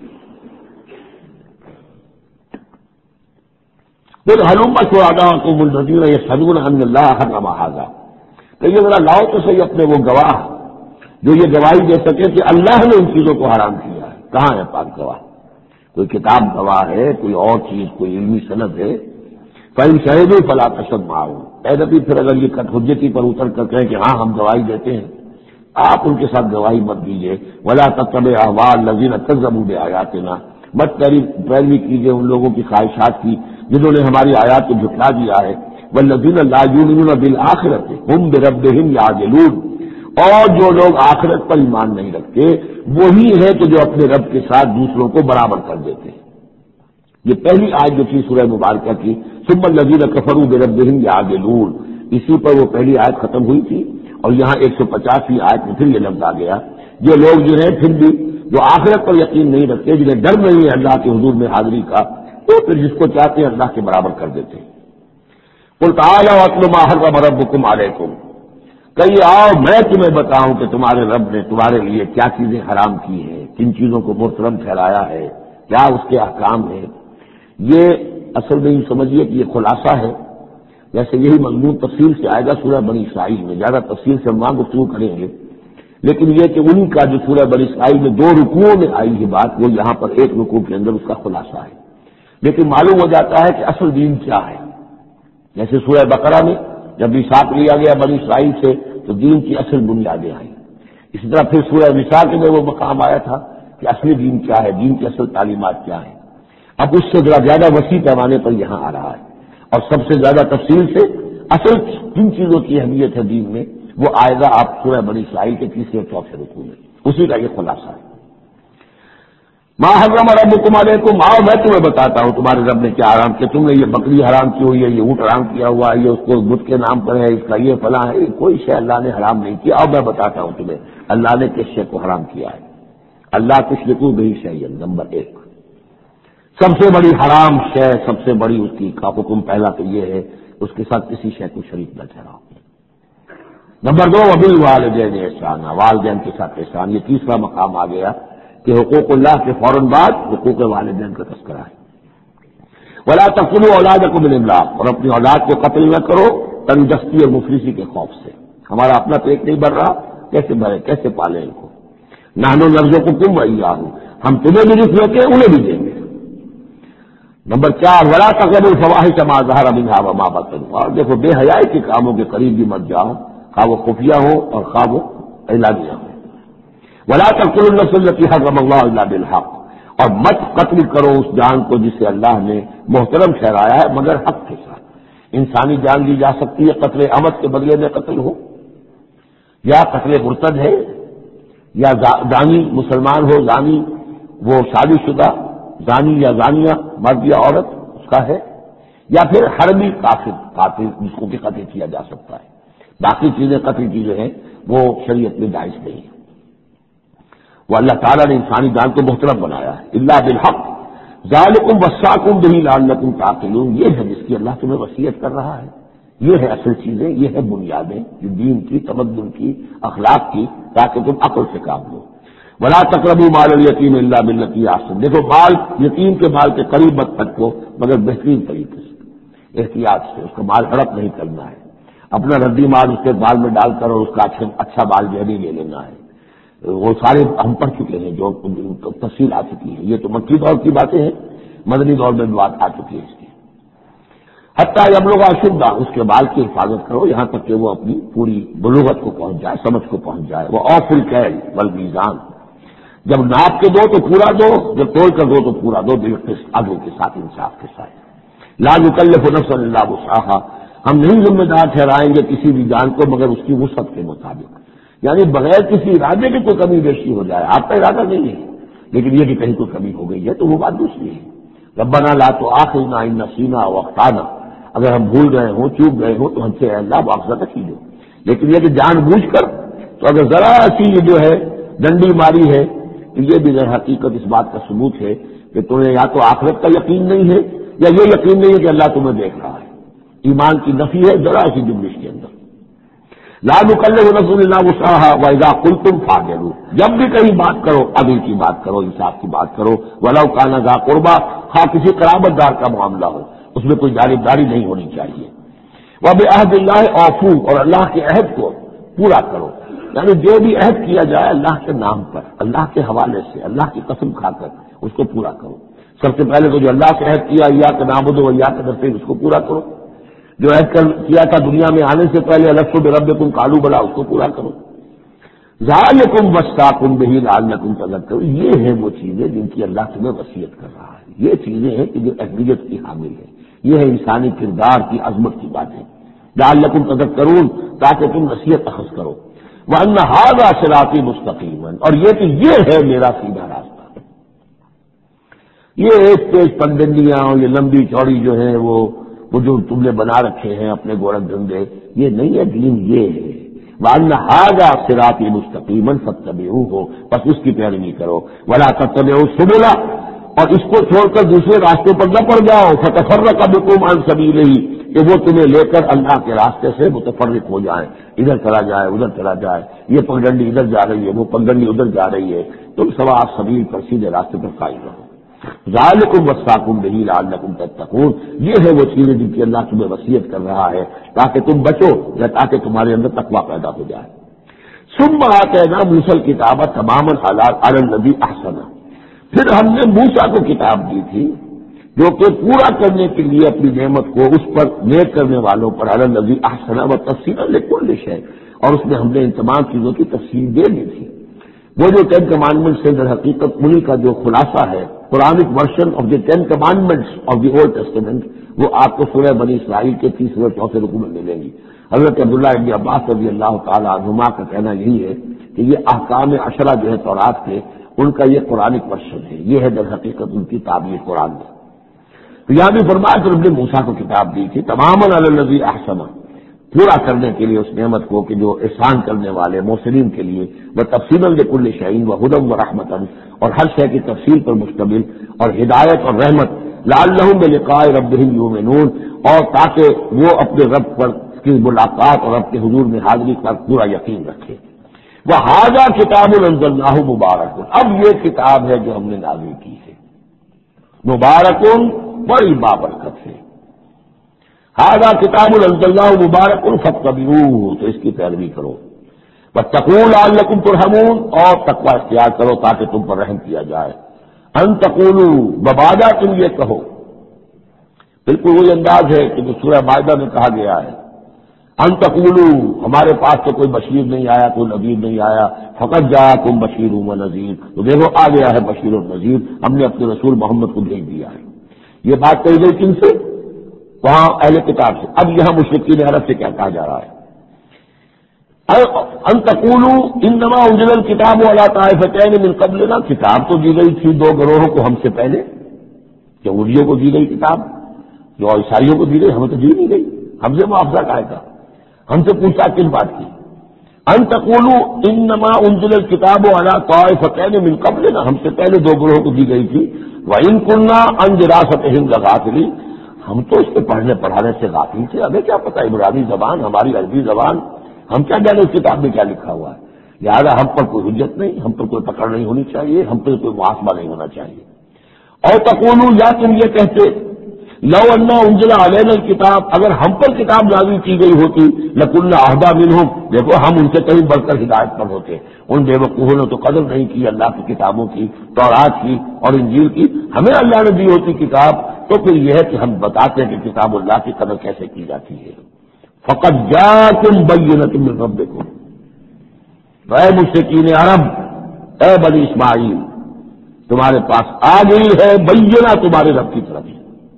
قل هلم شهداءکم الذین یشهدون ان اللہ حرم ھذا، کہ یہ ذرا لاؤ تو صحیح اپنے وہ گواہ جو یہ گواہی دے سکے کہ اللہ نے ان چیزوں کو حرام کیا ہے۔ کہاں ہے پاک گواہ؟ کوئی کتاب گواہ ہے، کوئی اور چیز، کوئی علمی سند ہے؟ فَإِن شَهِدُوا فَلَا تَشْهَدْ مَعَهُمْ، اے نبی پھر اگر یہ حجتی پر اتر کر کہیں کہ ہاں ہم گواہی دیتے ہیں، آپ ان کے ساتھ گواہی مت دیجیے۔ وَلَا تَتَّبِعْ أَهْوَاءَ الَّذِينَ كَذَّبُوا بِآيَاتِنَا، مت پیروی کیجیے ان لوگوں کی خواہشات کی جنہوں نے ہماری آیات کو جھٹلا دیا ہے۔ وَالَّذِينَ لَا يُؤْمِنُونَ بِالْآخِرَةِ هُمْ بِرَبِّهِمْ يَعْدِلُونَ، اور جو لوگ آخرت پر ایمان نہیں رکھتے وہی ہے کہ جو اپنے رب کے ساتھ دوسروں کو برابر کر دیتے ہیں۔ یہ پہلی آیت جو تھی سورہ مبارکہ کی، ثم الذین کفروا بربہم یعدلون، اسی پر وہ پہلی آیت ختم ہوئی تھی، اور یہاں 150ویں آیت میں پھر یہ لفظ آ گیا، جو لوگ جو ہیں پھر بھی جو آخرت پر یقین نہیں رکھتے، جنہیں ڈر نہیں ہے اللہ کے حضور میں حاضری کا، تو پھر جس کو چاہتے ہیں اللہ کے برابر کر دیتے ہیں۔ قل تعالوا اتل ما حرم ربکم علیکم، کہیں آؤ میں تمہیں بتاؤں کہ تمہارے رب نے تمہارے لیے کیا چیزیں حرام کی ہیں، کن چیزوں کو محترم ٹھہرایا ہے، کیا اس کے احکام ہیں۔ یہ اصل میں یہ سمجھیے کہ یہ خلاصہ ہے، جیسے یہی مضمون تفصیل سے آئے گا سورہ بنی اسرائیل میں، زیادہ تفصیل سے ہم وہاں گفتگو کریں گے، لیکن یہ کہ انہی کا جو سورہ بنی اسرائیل میں 2 رکوعوں میں آئی ہے بات، وہ یہاں پر 1 رکوع کے اندر اس کا خلاصہ ہے۔ لیکن معلوم ہو جاتا ہے کہ اصل دین کیا ہے، جیسے سورہ بقرہ میں جب میثاق لیا گیا بنی اسرائیل سے تو دین کی اصل بنیادیں آئیں، اسی طرح پھر سورہ نساء کے میں وہ مقام آیا تھا کہ اصلی دین کیا ہے، دین کی اصل تعلیمات کیا ہے۔ اب اس سے ذرا زیادہ وسیع پیمانے پر یہاں آ رہا ہے، اور سب سے زیادہ تفصیل سے اصل جن چیزوں کی اہمیت ہے دین میں وہ آئے گا آپ سورہ بنی اسرائیل کے 3 اور 4 رکوع میں، اسی کا یہ خلاصہ ہے۔ ما حرم ربکم علیکم، آؤ میں تمہیں بتاتا ہوں تمہارے رب نے کیا حرام کیا، تم نے یہ بکری حرام کی ہوئی ہے، یہ اونٹ حرام کیا ہوا ہے، یہ اس کو بت کے نام پر ہے، اس کا یہ فلاں ہے، کوئی شے اللہ نے حرام نہیں کیا۔ آؤ میں بتاتا ہوں تمہیں اللہ نے کس شے کو حرام کیا ہے۔ اللہ تشرکوا بہ شیئا، نمبر 1 سب سے بڑی حرام شے، سب سے بڑی اس کی کا حکم پہلا تو یہ ہے اس کے ساتھ کسی شے کو شریک نہ ٹھہراؤ۔ نمبر 2 وبالوالدین احسانا، والدین کے ساتھ احسان، یہ تیسرا مقام آ گیا کہ حقوق اللہ کے فوراً بعد حقوق والدین کا تذکرہ ہے۔ ولا تقتلوا اولادکم من املاق، اور اپنی اولاد کو قتل نہ کرو تنگدستی اور مفلسی کے خوف سے، ہمارا اپنا پیٹ نہیں بھر رہا، کیسے بھرے، کیسے پالیں ان کو۔ نحن نرزقکم وإیاہم، ہم تمہیں بھی رزق دیتے ہیں انہیں بھی دیں گے۔ نمبر 4 ولا تقربوا الفواحش ما ظهر منها وما بطن، اور دیکھو بے حیائی کے کاموں کے قریب بھی مت جاؤ، خواہ وہ خفیہ ہو اور خواہ وہ اعلانیہ ہو۔ ولا تقتلوا النفس التي حرم الله الا بالحق، اور مت قتل کرو اس جان کو جسے اللہ نے محترم ٹھہرایا ہے مگر حق کے ساتھ۔ انسانی جان لی جا سکتی ہے قتل عمد کے بدلے میں قتل ہو، یا قتل مرتد ہے، یا زانی مسلمان ہو، زانی وہ شادی شدہ زانی یا زانیہ مرد یا عورت اس کا ہے، یا پھر حربی کافر قاتل جس کو کہ قتل کیا جا سکتا ہے۔ باقی چیزیں قتل کی جو ہیں وہ شریعت میں جائز نہیں ہے۔ وہ اللہ تعالیٰ نے انسانی جان کو محترم بنایا ہے، الا بالحق ذالکم وصاکم بہ لعلکم تعقلون، یہ ہے جس کی اللہ تمہیں وصیت کر رہا ہے، یہ ہے اصل چیزیں، یہ ہے بنیادیں جو دین کی، تمدن کی، اخلاق کی، تاکہ تم عقل سے کام لو۔ ولا تقربوا مال الیتیم الا بالتی ہی احسن، دیکھو مال یتیم کے مال کے قریب مت پھٹکو مگر بہترین طریقے سے، احتیاط سے، اس کا مال ہڑپ نہیں کرنا ہے، اپنا ردی مال اس کے بال میں ڈال کر اور اس کا اچھا مال جو ہے نہیں لے لینا ہے۔ وہ سارے ہم پڑھ چکے ہیں جو تفصیل آ چکی ہے، یہ تو مکی دور کی باتیں ہیں، مدنی دور میں بات آ چکی ہے اس کی۔ حتیٰ یبلغ اشدہ، اس کے بال کی حفاظت کرو یہاں تک کہ وہ اپنی پوری بلوغت کو پہنچ جائے، سمجھ کو پہنچ جائے۔ وہ اوفوا الکیل والمیزان، جب ناپ کے دو تو پورا دو، جب تول کر دو تو پورا دو، بالقسط، عدل کے ساتھ، انصاف کے ساتھ۔ لا نکلف نفسا الا وسعها، ہم نہیں ذمہ دار ٹھہرائیں گے کسی بھی جان کو مگر اس کی وسعت کے مطابق، یعنی بغیر کسی ارادے کے کوئی کمی بیشی ہو جائے، آپ کا ارادہ نہیں ہے لیکن یہ کہ کہیں کوئی کمی ہو گئی ہے تو وہ بات دوسری ہے۔ ربنا لا تؤاخذنا ان نسینا او اخطانا، اگر ہم بھول گئے ہوں، چوک گئے ہوں تو ہم سے اے اللہ مواخذہ کیجیے، لیکن یہ کہ جان بوجھ کر، تو اگر ذرا سی یہ جو ہے ڈنڈی ماری ہے تو یہ بھی در حقیقت اس بات کا ثبوت ہے کہ تمہیں یا تو آخرت کا یقین نہیں ہے یا یہ یقین نہیں ہے کہ اللہ تمہیں دیکھ رہا ہے۔ ایمان کی نفی ہے ذرا سی جنبش کے اندر۔ لا نکلف نفسا الا وسعها واذا قلتم فاعدلوا، جب بھی کہیں بات کرو عدل کی بات کرو، انصاف کی بات کرو، ولو کان ذا قربا، خواہ کسی قرابت دار کا معاملہ ہو، اس میں کوئی جانبداری نہیں ہونی چاہیے۔ وبعہد اللہ اوفوا، اور اللہ کے عہد کو پورا کرو، یعنی جو بھی عہد کیا جائے اللہ کے نام پر، اللہ کے حوالے سے، اللہ کی قسم کھا کر اس کو پورا کرو۔ سب سے پہلے تو جو اللہ سے عہد کیا ایاک نعبد و ایاک نستعین، اس کو پورا کرو۔ جو عہد کیا تھا دنیا میں آنے سے پہلے الست بربکم قالوا بلی، اس کو پورا کرو۔ ذالکم وصاکم بہ لعلکم تذکرون، یہ ہیں وہ چیزیں جن کی اللہ تمہیں وصیت کر رہا ہے، یہ چیزیں ہیں کہ جو اہمیت کی حامل ہے، یہ ہے انسانی کردار کی عظمت کی باتیں، لعلکم تذکرون، تاکہ تم نصیحت اخذ کرو۔ وان ھذا صراطی مستقیما، اور یہ کہ یہ ہے میرا سیدھا راستہ۔ یہ ایک پیج پگڈنڈیاں اور یہ لمبی چوڑی جو ہیں وہ جو تم نے بنا رکھے ہیں اپنے گورکھ دھندے، یہ نہیں ہے دین، یہ ہے وَأَنَّ هَٰذَا صِرَاطِي مُسْتَقِيمًا فَاتَّبِعُوهُ، بس اس کی پیروی کرو، وَلَا تَتَّبِعُوا السُّبُلَ، اور اس کو چھوڑ کر دوسرے راستوں پر نہ پڑ جاؤ، فَتَفَرَّقَ بِكُمْ عَن سَبِيلِهِ، کہ وہ تمہیں لے کر اللہ کے راستے سے متفرق ہو جائیں، ادھر چلا جائے ادھر چلا جائے، یہ پگڈنڈی ادھر جا رہی ہے وہ پگڈنڈی ادھر جا رہی ہے، تم سواء السبیل پر سیدھے راستے پر قائم رہو۔ ذالکم وصاکم بہ لعلکم تتقون، یہ ہے وہ چیزیں جن کی اللہ تمہیں وصیت کر رہا ہے تاکہ تم بچو یا تاکہ تمہارے اندر تقویٰ پیدا ہو جائے۔ ثم آتینا موسیٰ الکتاب تماما علی الذی احسن، پھر ہم نے موسیٰ کو کتاب دی تھی جو کہ پورا کرنے کے لیے اپنی نعمت کو اس پر نیک کرنے والوں پر علی الذی احسن و تفصیلا لکل شیء، اور اس میں ہم نے ان تمام چیزوں کی تفصیل دے دی تھی۔ وہ جو 10 کمانڈمنٹ سے در حقیقت انہی کا جو خلاصہ ہے، Quranic version of the 10 commandments of the old testament, وہ آپ کو سورہ بنی اسرائیل کے 30 اور 34 رکوع میں ملیں گی۔ حضرت عبداللہ ابن عباس رضی اللہ تعالی عنہما کا کہنا یہی ہے کہ یہ احکام عشرہ جو ہے تورات کے، ان کا یہ قرآنک ورژن ہے، یہ ہے در حقیقت ان کی تعبیر قرآن میں۔ تو یہاں بھی فرمایا کہ ہم نے موسیٰ کو کتاب دی تھی تماما علی الذی احسن، پورا کرنے کے لیے اس نعمت کو کہ جو احسان کرنے والے محسنین کے لیے، وہ تفصیلا لکل شیء و ھدی و رحمۃ، اور ہر شے کی تفصیل پر مشتمل اور ہدایت اور رحمت، لعلہم بلقاء ربہم یؤمنون، اور تاکہ وہ اپنے رب پر کی ملاقات اور رب کے حضور میں حاضری پر پورا یقین رکھے۔ وھذا کتاب انزلناہ مبارک، اب یہ کتاب ہے جو ہم نے نازل کی ہے، مبارک، بڑی بابرکت ہے۔ ھذا کتاب انزلناہ مبارک فاتبعوہ، تو اس کی پیروی کرو، واتقوا لعلکم ترحمون، اور تقوی اختیار کرو تاکہ تم پر رحم کیا جائے۔ ان تقولوا، ببادا تم یہ کہو، بالکل وہی انداز ہے کہ جو سورہ مائدہ میں کہا گیا ہے، ان تقولوا، ہمارے پاس تو کوئی بشیر نہیں آیا، کوئی نذیر نہیں آیا، فقط جاءکم بشیر و نذیر، تو دیکھو آ گیا ہے بشیر و نذیر، ہم نے اپنے رسول محمد کو بھیج دیا ہے۔ یہ بات کہی گئی کن سے؟ وہاں اہل کتاب سے۔ اب یہاں مشرکین عرب سے کیا کہا جا رہا ہے؟ ان تقولوا انما انزل الکتاب علی طائفتین من قبلنا، کتاب تو دی گئی تھی 2 گروہوں کو ہم سے پہلے، یہودیوں کو دی گئی کتاب، جو عیسائیوں کو دی گئی، ہمیں تو دی نہیں گئی، ہم سے معاوضہ کا ہے، ہم سے پوچھا کن بات کی؟ ان تقولوا انما انزل الکتاب علی طائفتین من قبلنا، ہم سے پہلے 2 گروہوں کو دی گئی تھی، وان كنا عن دراستهم لغافلین، ہم تو اس کے پڑھنے پڑھانے سے غافل تھے، ہمیں کیا پتا عبرانی زبان، ہماری عربی زبان، ہم کیا جانے اس کتاب میں کیا لکھا ہوا ہے، لہٰذا ہم پر کوئی حجت نہیں، ہم پر کوئی پکڑ نہیں ہونی چاہیے، ہم پر کوئی محاسبہ نہیں ہونا چاہیے۔ اور تقولوا، یا تم یہ کہتے، لو انا انزل علینا الکتاب، اگر ہم پر کتاب نازل کی گئی ہوتی، لکنا اہدی منہم، دیکھو ہم ان سے کہیں بڑھ کر ہدایت پر ہوتے۔ ان بے وقوفوں نے تو قدر نہیں کی اللہ کی کتابوں کی، تورات کی اور انجیل کی، ہمیں اللہ نے دی ہوتی کتاب تو پھر یہ ہے کہ ہم بتاتے ہیں کہ کتاب اللہ کی قدر کیسے کی جاتی ہے۔ فقد جاءکم بینۃ من ربکم، اے مشرکین عرب، اے بنی اسماعیل، تمہارے پاس آ گئی ہے بینہ تمہارے رب کی طرف سے،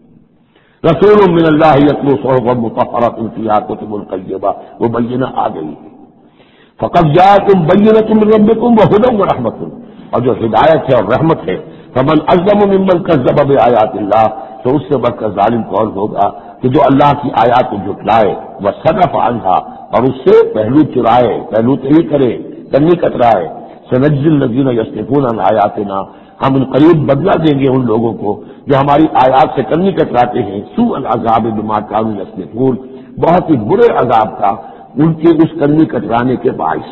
رسول من اللہ یتلو صحفا مطہرۃ فیہا کتب قیمہ، وہ بینہ آ گئی ہے۔ فقد جاءکم بینۃ من ربکم وھدی ورحمۃ، اور جو ہدایت ہے اور رحمت ہے، فمن اظلم ممن کذب بآیات اللہ، تو اس سے بڑھ کر ظالم کون ہوگا کہ جو اللہ کی آیات کو جھٹلائے، وصرف عنہا، اور اس سے پہلو چرائے، پہلو تہی کرے، کنی کترائے۔ سنجزی الذین یصدفون عن آیاتنا، ہم ان قریب بدلہ دیں گے ان لوگوں کو جو ہماری آیات سے کنی کتراتے ہیں، سوء العذاب بما کانوا یصدفون، بہت ہی برے عذاب کا ان کے اس کنی کترانے کے باعث۔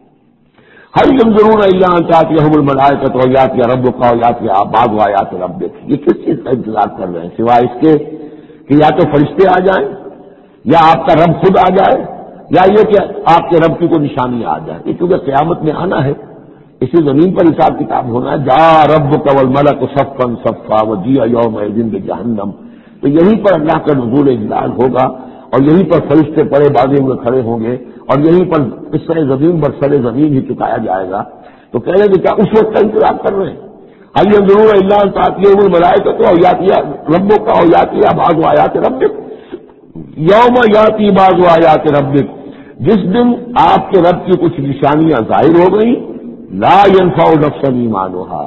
هل ينظرون الا ان تاتيهم الملائکۃ او یاتی ربک او یاتی بعض آیات ربک، یہ کس چیز کا انتظار کر رہے ہیں سوائے اس کے کہ یا تو فرشتے آ جائیں، یا آپ کا رب خود آ جائے، یا یہ کہ آپ کے رب کی کوئی نشانی آ جائے۔ یہ کیونکہ قیامت میں آنا ہے، اسی زمین پر حساب کتاب ہونا ہے۔ جا ربک والملک صفا صفا وجیء یومئذ بجہنم، تو یہیں پر اللہ کا نزول اجلال ہوگا، اور یہیں پر فرشتے پڑے بازی میں کھڑے ہوں گے، اور یہیں پر اس طرح زمین برسر زمین ہی چکایا جائے گا۔ تو کہہ رہے کہ کیا اس وقت کا انتظار کر رہے ہیں؟ هل ينظرون الا ان تاتيهم الملائکۃ او یاتی ربک او یاتی بعض آیات ربک، یوم یاتی بعض آیات ربک، جس دن آپ کے رب کی کچھ نشانیاں ظاہر ہو گئی، لا ينفع نفسا ایمانها،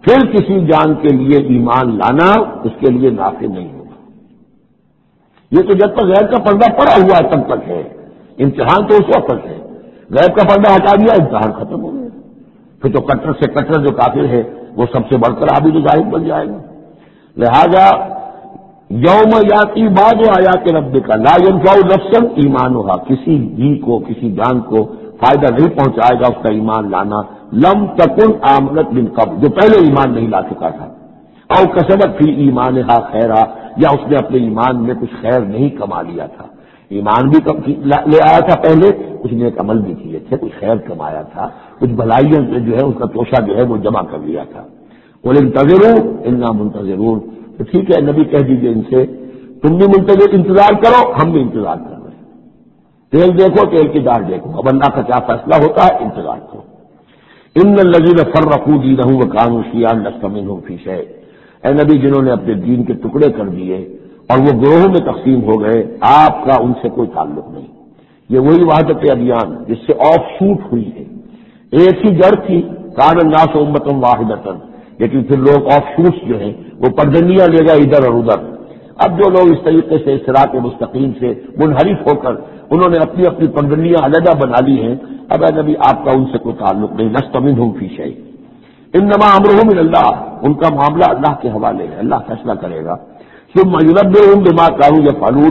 پھر کسی جان کے لیے ایمان لانا اس کے لیے نافع نہیں ہوگا۔ یہ تو جب تک غیب کا پردہ پڑا ہوا ہے تب تک ہے، امتحان تو اس وقت تک ہے۔ غیب کا پردہ ہٹا دیا، امتحان ختم ہو گیا، پھر تو کٹر سے کٹر جو کافر ہے وہ سب سے بڑھ کر عابد ظاہر بن جائے گا۔ لہذا یوم یاتی بعض آیات ربک لا ینفع نفسا ایمانھا، کسی جی کو کسی جان کو فائدہ نہیں پہنچائے گا اس کا ایمان لانا، لم تکن آمنت من قبل، جو پہلے ایمان نہیں لا چکا تھا، او کسبت فی ایمانھا خیرا، یا اس نے اپنے ایمان میں کچھ خیر نہیں کما لیا تھا، ایمان بھی لے آیا تھا پہلے، کچھ نیک عمل بھی کیے تھے، کچھ خیر کمایا تھا، کچھ بھلائیوں سے جو ہے اس کا توشہ جو ہے وہ جمع کر لیا تھا۔ قل انتظروا انا منتظرون، تو ٹھیک ہے نبی کہہ دیجیے ان سے تم بھی انتظار کرو، ہم بھی انتظار کر رہے ہیں، تیل دیکھو تیل کی دار دیکھو، اب اللہ کا کیا فیصلہ ہوتا ہے انتظار کرو۔ ان الذین فرقوا دینہم وکانوا شیعا لست منہم فی شیء، اے نبی جنہوں نے اپنے دین کے ٹکڑے کر دیے اور وہ گروہوں میں تقسیم ہو گئے، آپ کا ان سے کوئی تعلق نہیں۔ یہ وہی وحدت ادیان جس سے آف شوٹ ہوئی ہے، ایک ہی جڑ تھی، کان الناس امۃ واحدۃ، لیکن پھر لوگ آف شوٹس جو ہیں وہ پردنیاں لے گئے ادھر اور ادھر۔ اب جو لوگ اس طریقے سے صراط مستقیم سے منحرف ہو کر انہوں نے اپنی اپنی پگڈنیاں علیحدہ بنا لی ہیں، اب اے نبی آپ کا ان سے کوئی تعلق نہیں، لست منہم فی شیء، انما امرهم الی اللہ، ان کا معاملہ اللہ کے حوالے ہے، اللہ فیصلہ کرے گا۔ ثم ینبئهم بما كانوا یفعلون،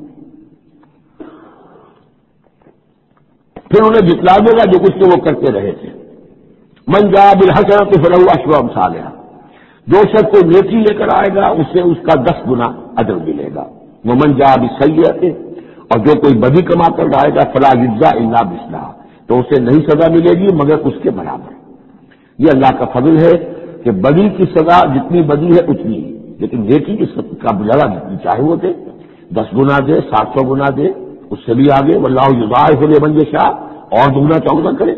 پھر انہیں جتلا دے گا جو کچھ وہ کرتے رہے تھے۔ من جاء بالحسنۃ فلہ عشر امثالها، جو شخص کوئی نیکی لے کر آئے گا اسے اس کا 10 گنا اجر ملے گا۔ ومن جاء بالسیئۃ، اور جو کوئی بدی کما کر لائے گا فلا یجزی الا مثلها، تو اسے نہیں سزا ملے گی مگر اس کے برابر۔ یہ اللہ کا فضل ہے کہ بدی کی سزا جتنی بدی ہے اتنی، لیکن نیکی کی کا بجلا جتنی چاہے وہ دے، 10 گنا دے، 700 گنا دے، اس سے بھی آگے، واللہ یضاعف لمن یشاء، اور دگنا چوگنا کرے۔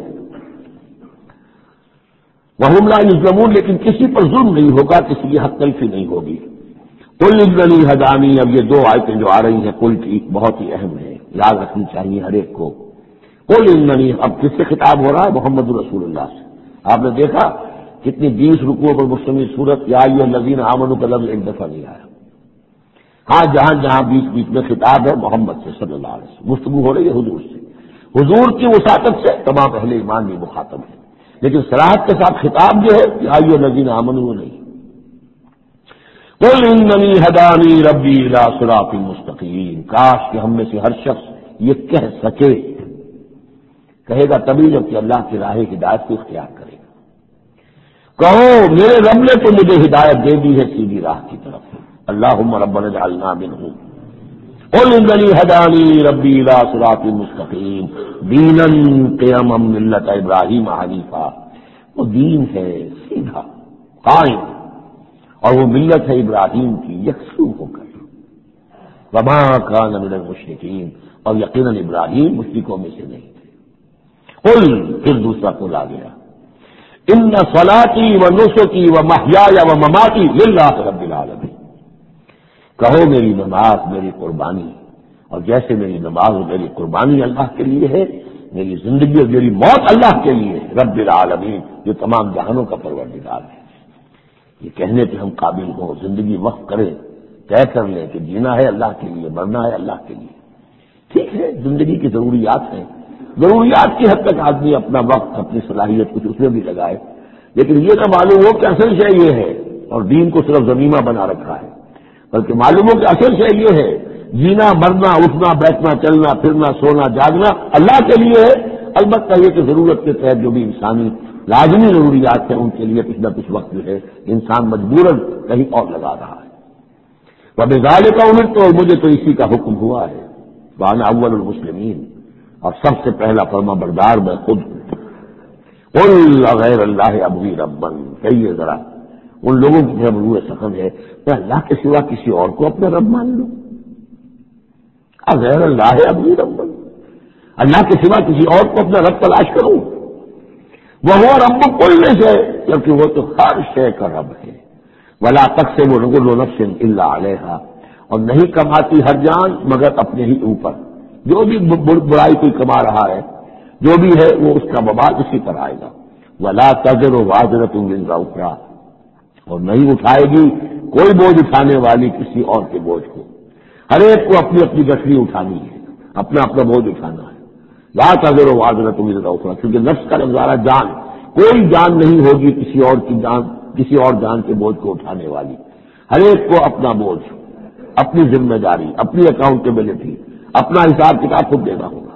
وہم لا یظلمون، لیکن کسی پر ظلم نہیں ہوگا، کسی کی حق تلفی نہیں ہوگی۔ قل اننی ہدانی، اب یہ 2 آیتیں جو آ رہی ہیں قل کی بہت ہی اہم ہے، یاد رکھنی چاہیے ہر ایک کو۔ قل اننی، اب کس سے خطاب ہو رہا ہے؟ محمد رسول اللہ سے۔ آپ نے دیکھا کتنی 20 رکوعوں پر مشتمل سورت یا ایھا الذین آمنوا کا لفظ ایک دفعہ نہیں آیا۔ ہاں جہاں جہاں بیچ بیچ میں خطاب ہے محمد سے صلی اللہ علیہ وسلم، گفتگو ہو رہی ہے حضور سے، حضور کی وساطت سے تمام اہل ایمان بھی مخاطب ہے، لیکن صراحت کے ساتھ خطاب جو ہے یا ایھا الذین آمنوا نہیں۔ قل اننی ہدانی ربی الی صراط مستقیم، کاش کہ ہم میں سے ہر شخص یہ کہہ سکے، کہے گا تبھی جب کہ اللہ کی راہ ہدایت کو اختیار کرے گا۔ کہو میرے رب نے تو مجھے ہدایت دے دی ہے سیدھی راہ کی طرف، اللہم ربنا اجعلنا منہم۔ قل اننی ہدانی ربی الی صراط مستقیم دینا قیما ملت ابراہیم حنیفا، وہ دین ہے سیدھا قائم، اور وہ ملت ہے ابراہیم کی یکسو ہو کر، وما کان من المشرکین، اور یقیناً ابراہیم مشرکوں میں سے نہیں تھے۔ قل، پھر دوسرا قل آ گیا، ان صلاتی و نسکی و محیای و مماتی للہ رب العالمین، کہو میری نماز میری قربانی، اور جیسے میری نماز اور میری قربانی اللہ کے لیے ہے، میری زندگی اور میری موت اللہ کے لیے ہے، رب العالمین جو تمام جہانوں کا پروردگار ہے۔ یہ کہنے پہ ہم قابل ہوں، زندگی وقف کریں، طے کر لیں کہ جینا ہے اللہ کے لیے، مرنا ہے اللہ کے لیے۔ ٹھیک ہے زندگی کی ضروریات ہیں، ضروریات کی حد تک آدمی اپنا وقت اپنی صلاحیت کچھ اس میں بھی لگائے، لیکن یہ نہ معلوم ہو کہ اصل شے یہ ہے اور دین کو صرف ضمیمہ بنا رکھا ہے، بلکہ معلوم ہو کہ اصل شے یہ ہے جینا مرنا اٹھنا بیٹھنا چلنا پھرنا سونا جاگنا اللہ کے لیے ہے۔ البتہ یہ کہ ضرورت کے تحت جو بھی انسانی لازمی ضروریات ہیں ان کے لیے کچھ نہ کچھ وقت جو ہے انسان مجبوراً کہیں اور لگا رہا ہے۔ وبذالک امرت، تو مجھے تو اسی کا حکم ہوا ہے، وانا اول المسلمین، اور سب سے پہلا فرما بردار میں خود ہوں۔ قل غیر اللہ ابغی ربا، کہیے ذرا ان لوگوں کی طرف روح سخن ہے کہ اللہ کے سوا کسی اور کو اپنا رب مان لو، غیر اللہ ابغی ربا، اللہ کے سوا کسی اور کو اپنا رب تلاش کروں، وہ رب کل شے، کیونکہ وہ تو ہر شے کا رب ہے۔ ولا تقسم كل نفس الا علیہا، اور نہیں کماتی ہر جان مگر اپنے ہی اوپر، جو بھی برائی کوئی کما رہا ہے جو بھی ہے وہ اس کا وبال اسی پر آئے گا۔ ولا تزر وازرۃ وزر اخرى، اور نہیں اٹھائے گی کوئی بوجھ اٹھانے والی کسی اور کے بوجھ کو. ہر ایک کو اپنی اپنی گٹھلی اٹھانی ہے، اپنا اپنا بوجھ اٹھانا ہے. لا تزر وازرۃ وزر اخرى، کیونکہ نفس کا نظارہ جان، کوئی جان نہیں ہوگی کسی اور کی جان، کسی اور جان کے بوجھ کو اٹھانے والی. ہر ایک کو اپنا بوجھ، اپنی ذمہ داری، اپنی اکاؤنٹیبلٹی، اپنا حساب کتاب خود دینا ہوگا.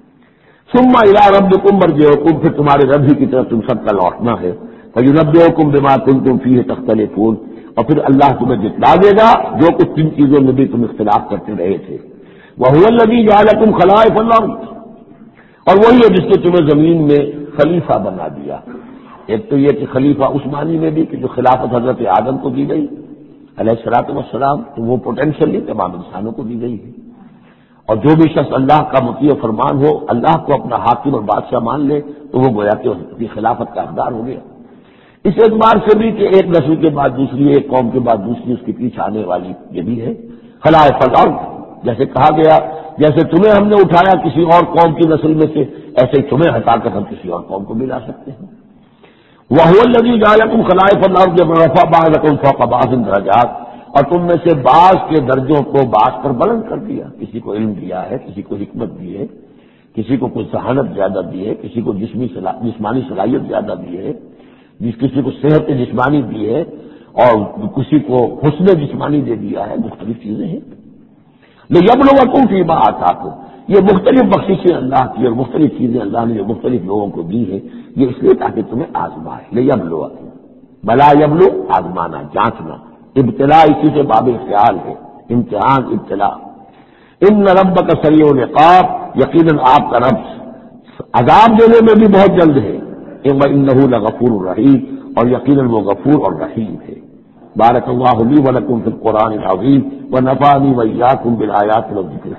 ثم الى ربکم مرجعکم، پھر تمہارے رب ہی کی طرف تم سب کا لوٹنا ہے. فینبئکم بما کنتم فیہ تختلفون، اور پھر اللہ تمہیں جتلا دے گا جو کچھ جن چیزوں میں بھی تم اختلاف کرتے رہے تھے. وہو الذی جعلکم خلائف الارض، اور وہی ہے جس نے تمہیں زمین میں خلیفہ بنا دیا. ایک تو یہ کہ خلیفہ اس معنی میں بھی کہ جو خلافت حضرت آدم کو دی گئی علیہ الصلوۃ والسلام، تو وہ پوٹینشلی تمام انسانوں کو دی گئی ہے. اور جو بھی شخص اللہ کا مطیع فرمان ہو، اللہ کو اپنا حاکم اور بادشاہ مان لے، تو وہ گویا کہ اس کی خلافت کا حقدار ہو گیا. اس اعتبار سے بھی کہ ایک نسل کے بعد دوسری، ایک قوم کے بعد دوسری اس کے پیچھے آنے والی یہ بھی ہے. خلائف الارض، جیسے کہا گیا جیسے تمہیں ہم نے اٹھایا کسی اور قوم کی نسل میں سے، ایسے ہی تمہیں ہٹا کر ہم کسی اور قوم کو بھی لا سکتے ہیں. وَهُوَ الَّذِي جَعَلَكُمْ خَلَائِفَ الْأَرْضِ وَرَفَعَ بَعْضَكُمْ فَوْقَ بَعْضٍ دَرَجَاتٍ، اور تم میں سے بعض کے درجوں کو بعض پر بلند کر دیا. کسی کو علم دیا ہے، کسی کو حکمت دی ہے، کسی کو کوئی ذہانت زیادہ دی ہے، کسی کو جسمانی صلاحیت زیادہ دی ہے، کسی کو صحت جسمانی دی ہے، اور کسی کو حسن جسمانی دے دیا ہے. مختلف چیزیں ہیں. لِيَبْلُوَكُمْ فِيمَا آتَاكُمْ، یہ مختلف بخششیں اللہ کی اور مختلف چیزیں اللہ نے جو مختلف لوگوں کو دی ہیں، یہ اس لیے تاکہ تمہیں آزمائے. لِيَبْلُوَكُمْ، بلا یبلو آزمانا، جانچنا. ابتلا اسی سے باب خیال ہے، امتحان، ابتلا. ان ربک سریع العقاب، یقیناً آپ کا رب عذاب دینے میں بھی بہت جلد ہے. وَإِنَّهُ لَغَفُورٌ رَحِيمٌ، اور یقیناً وہ غفور اور رحیم ہے. بارک اللہ لی ولکم فی القرآن العظیم ونفعنی وإیاکم بالآیات والذکر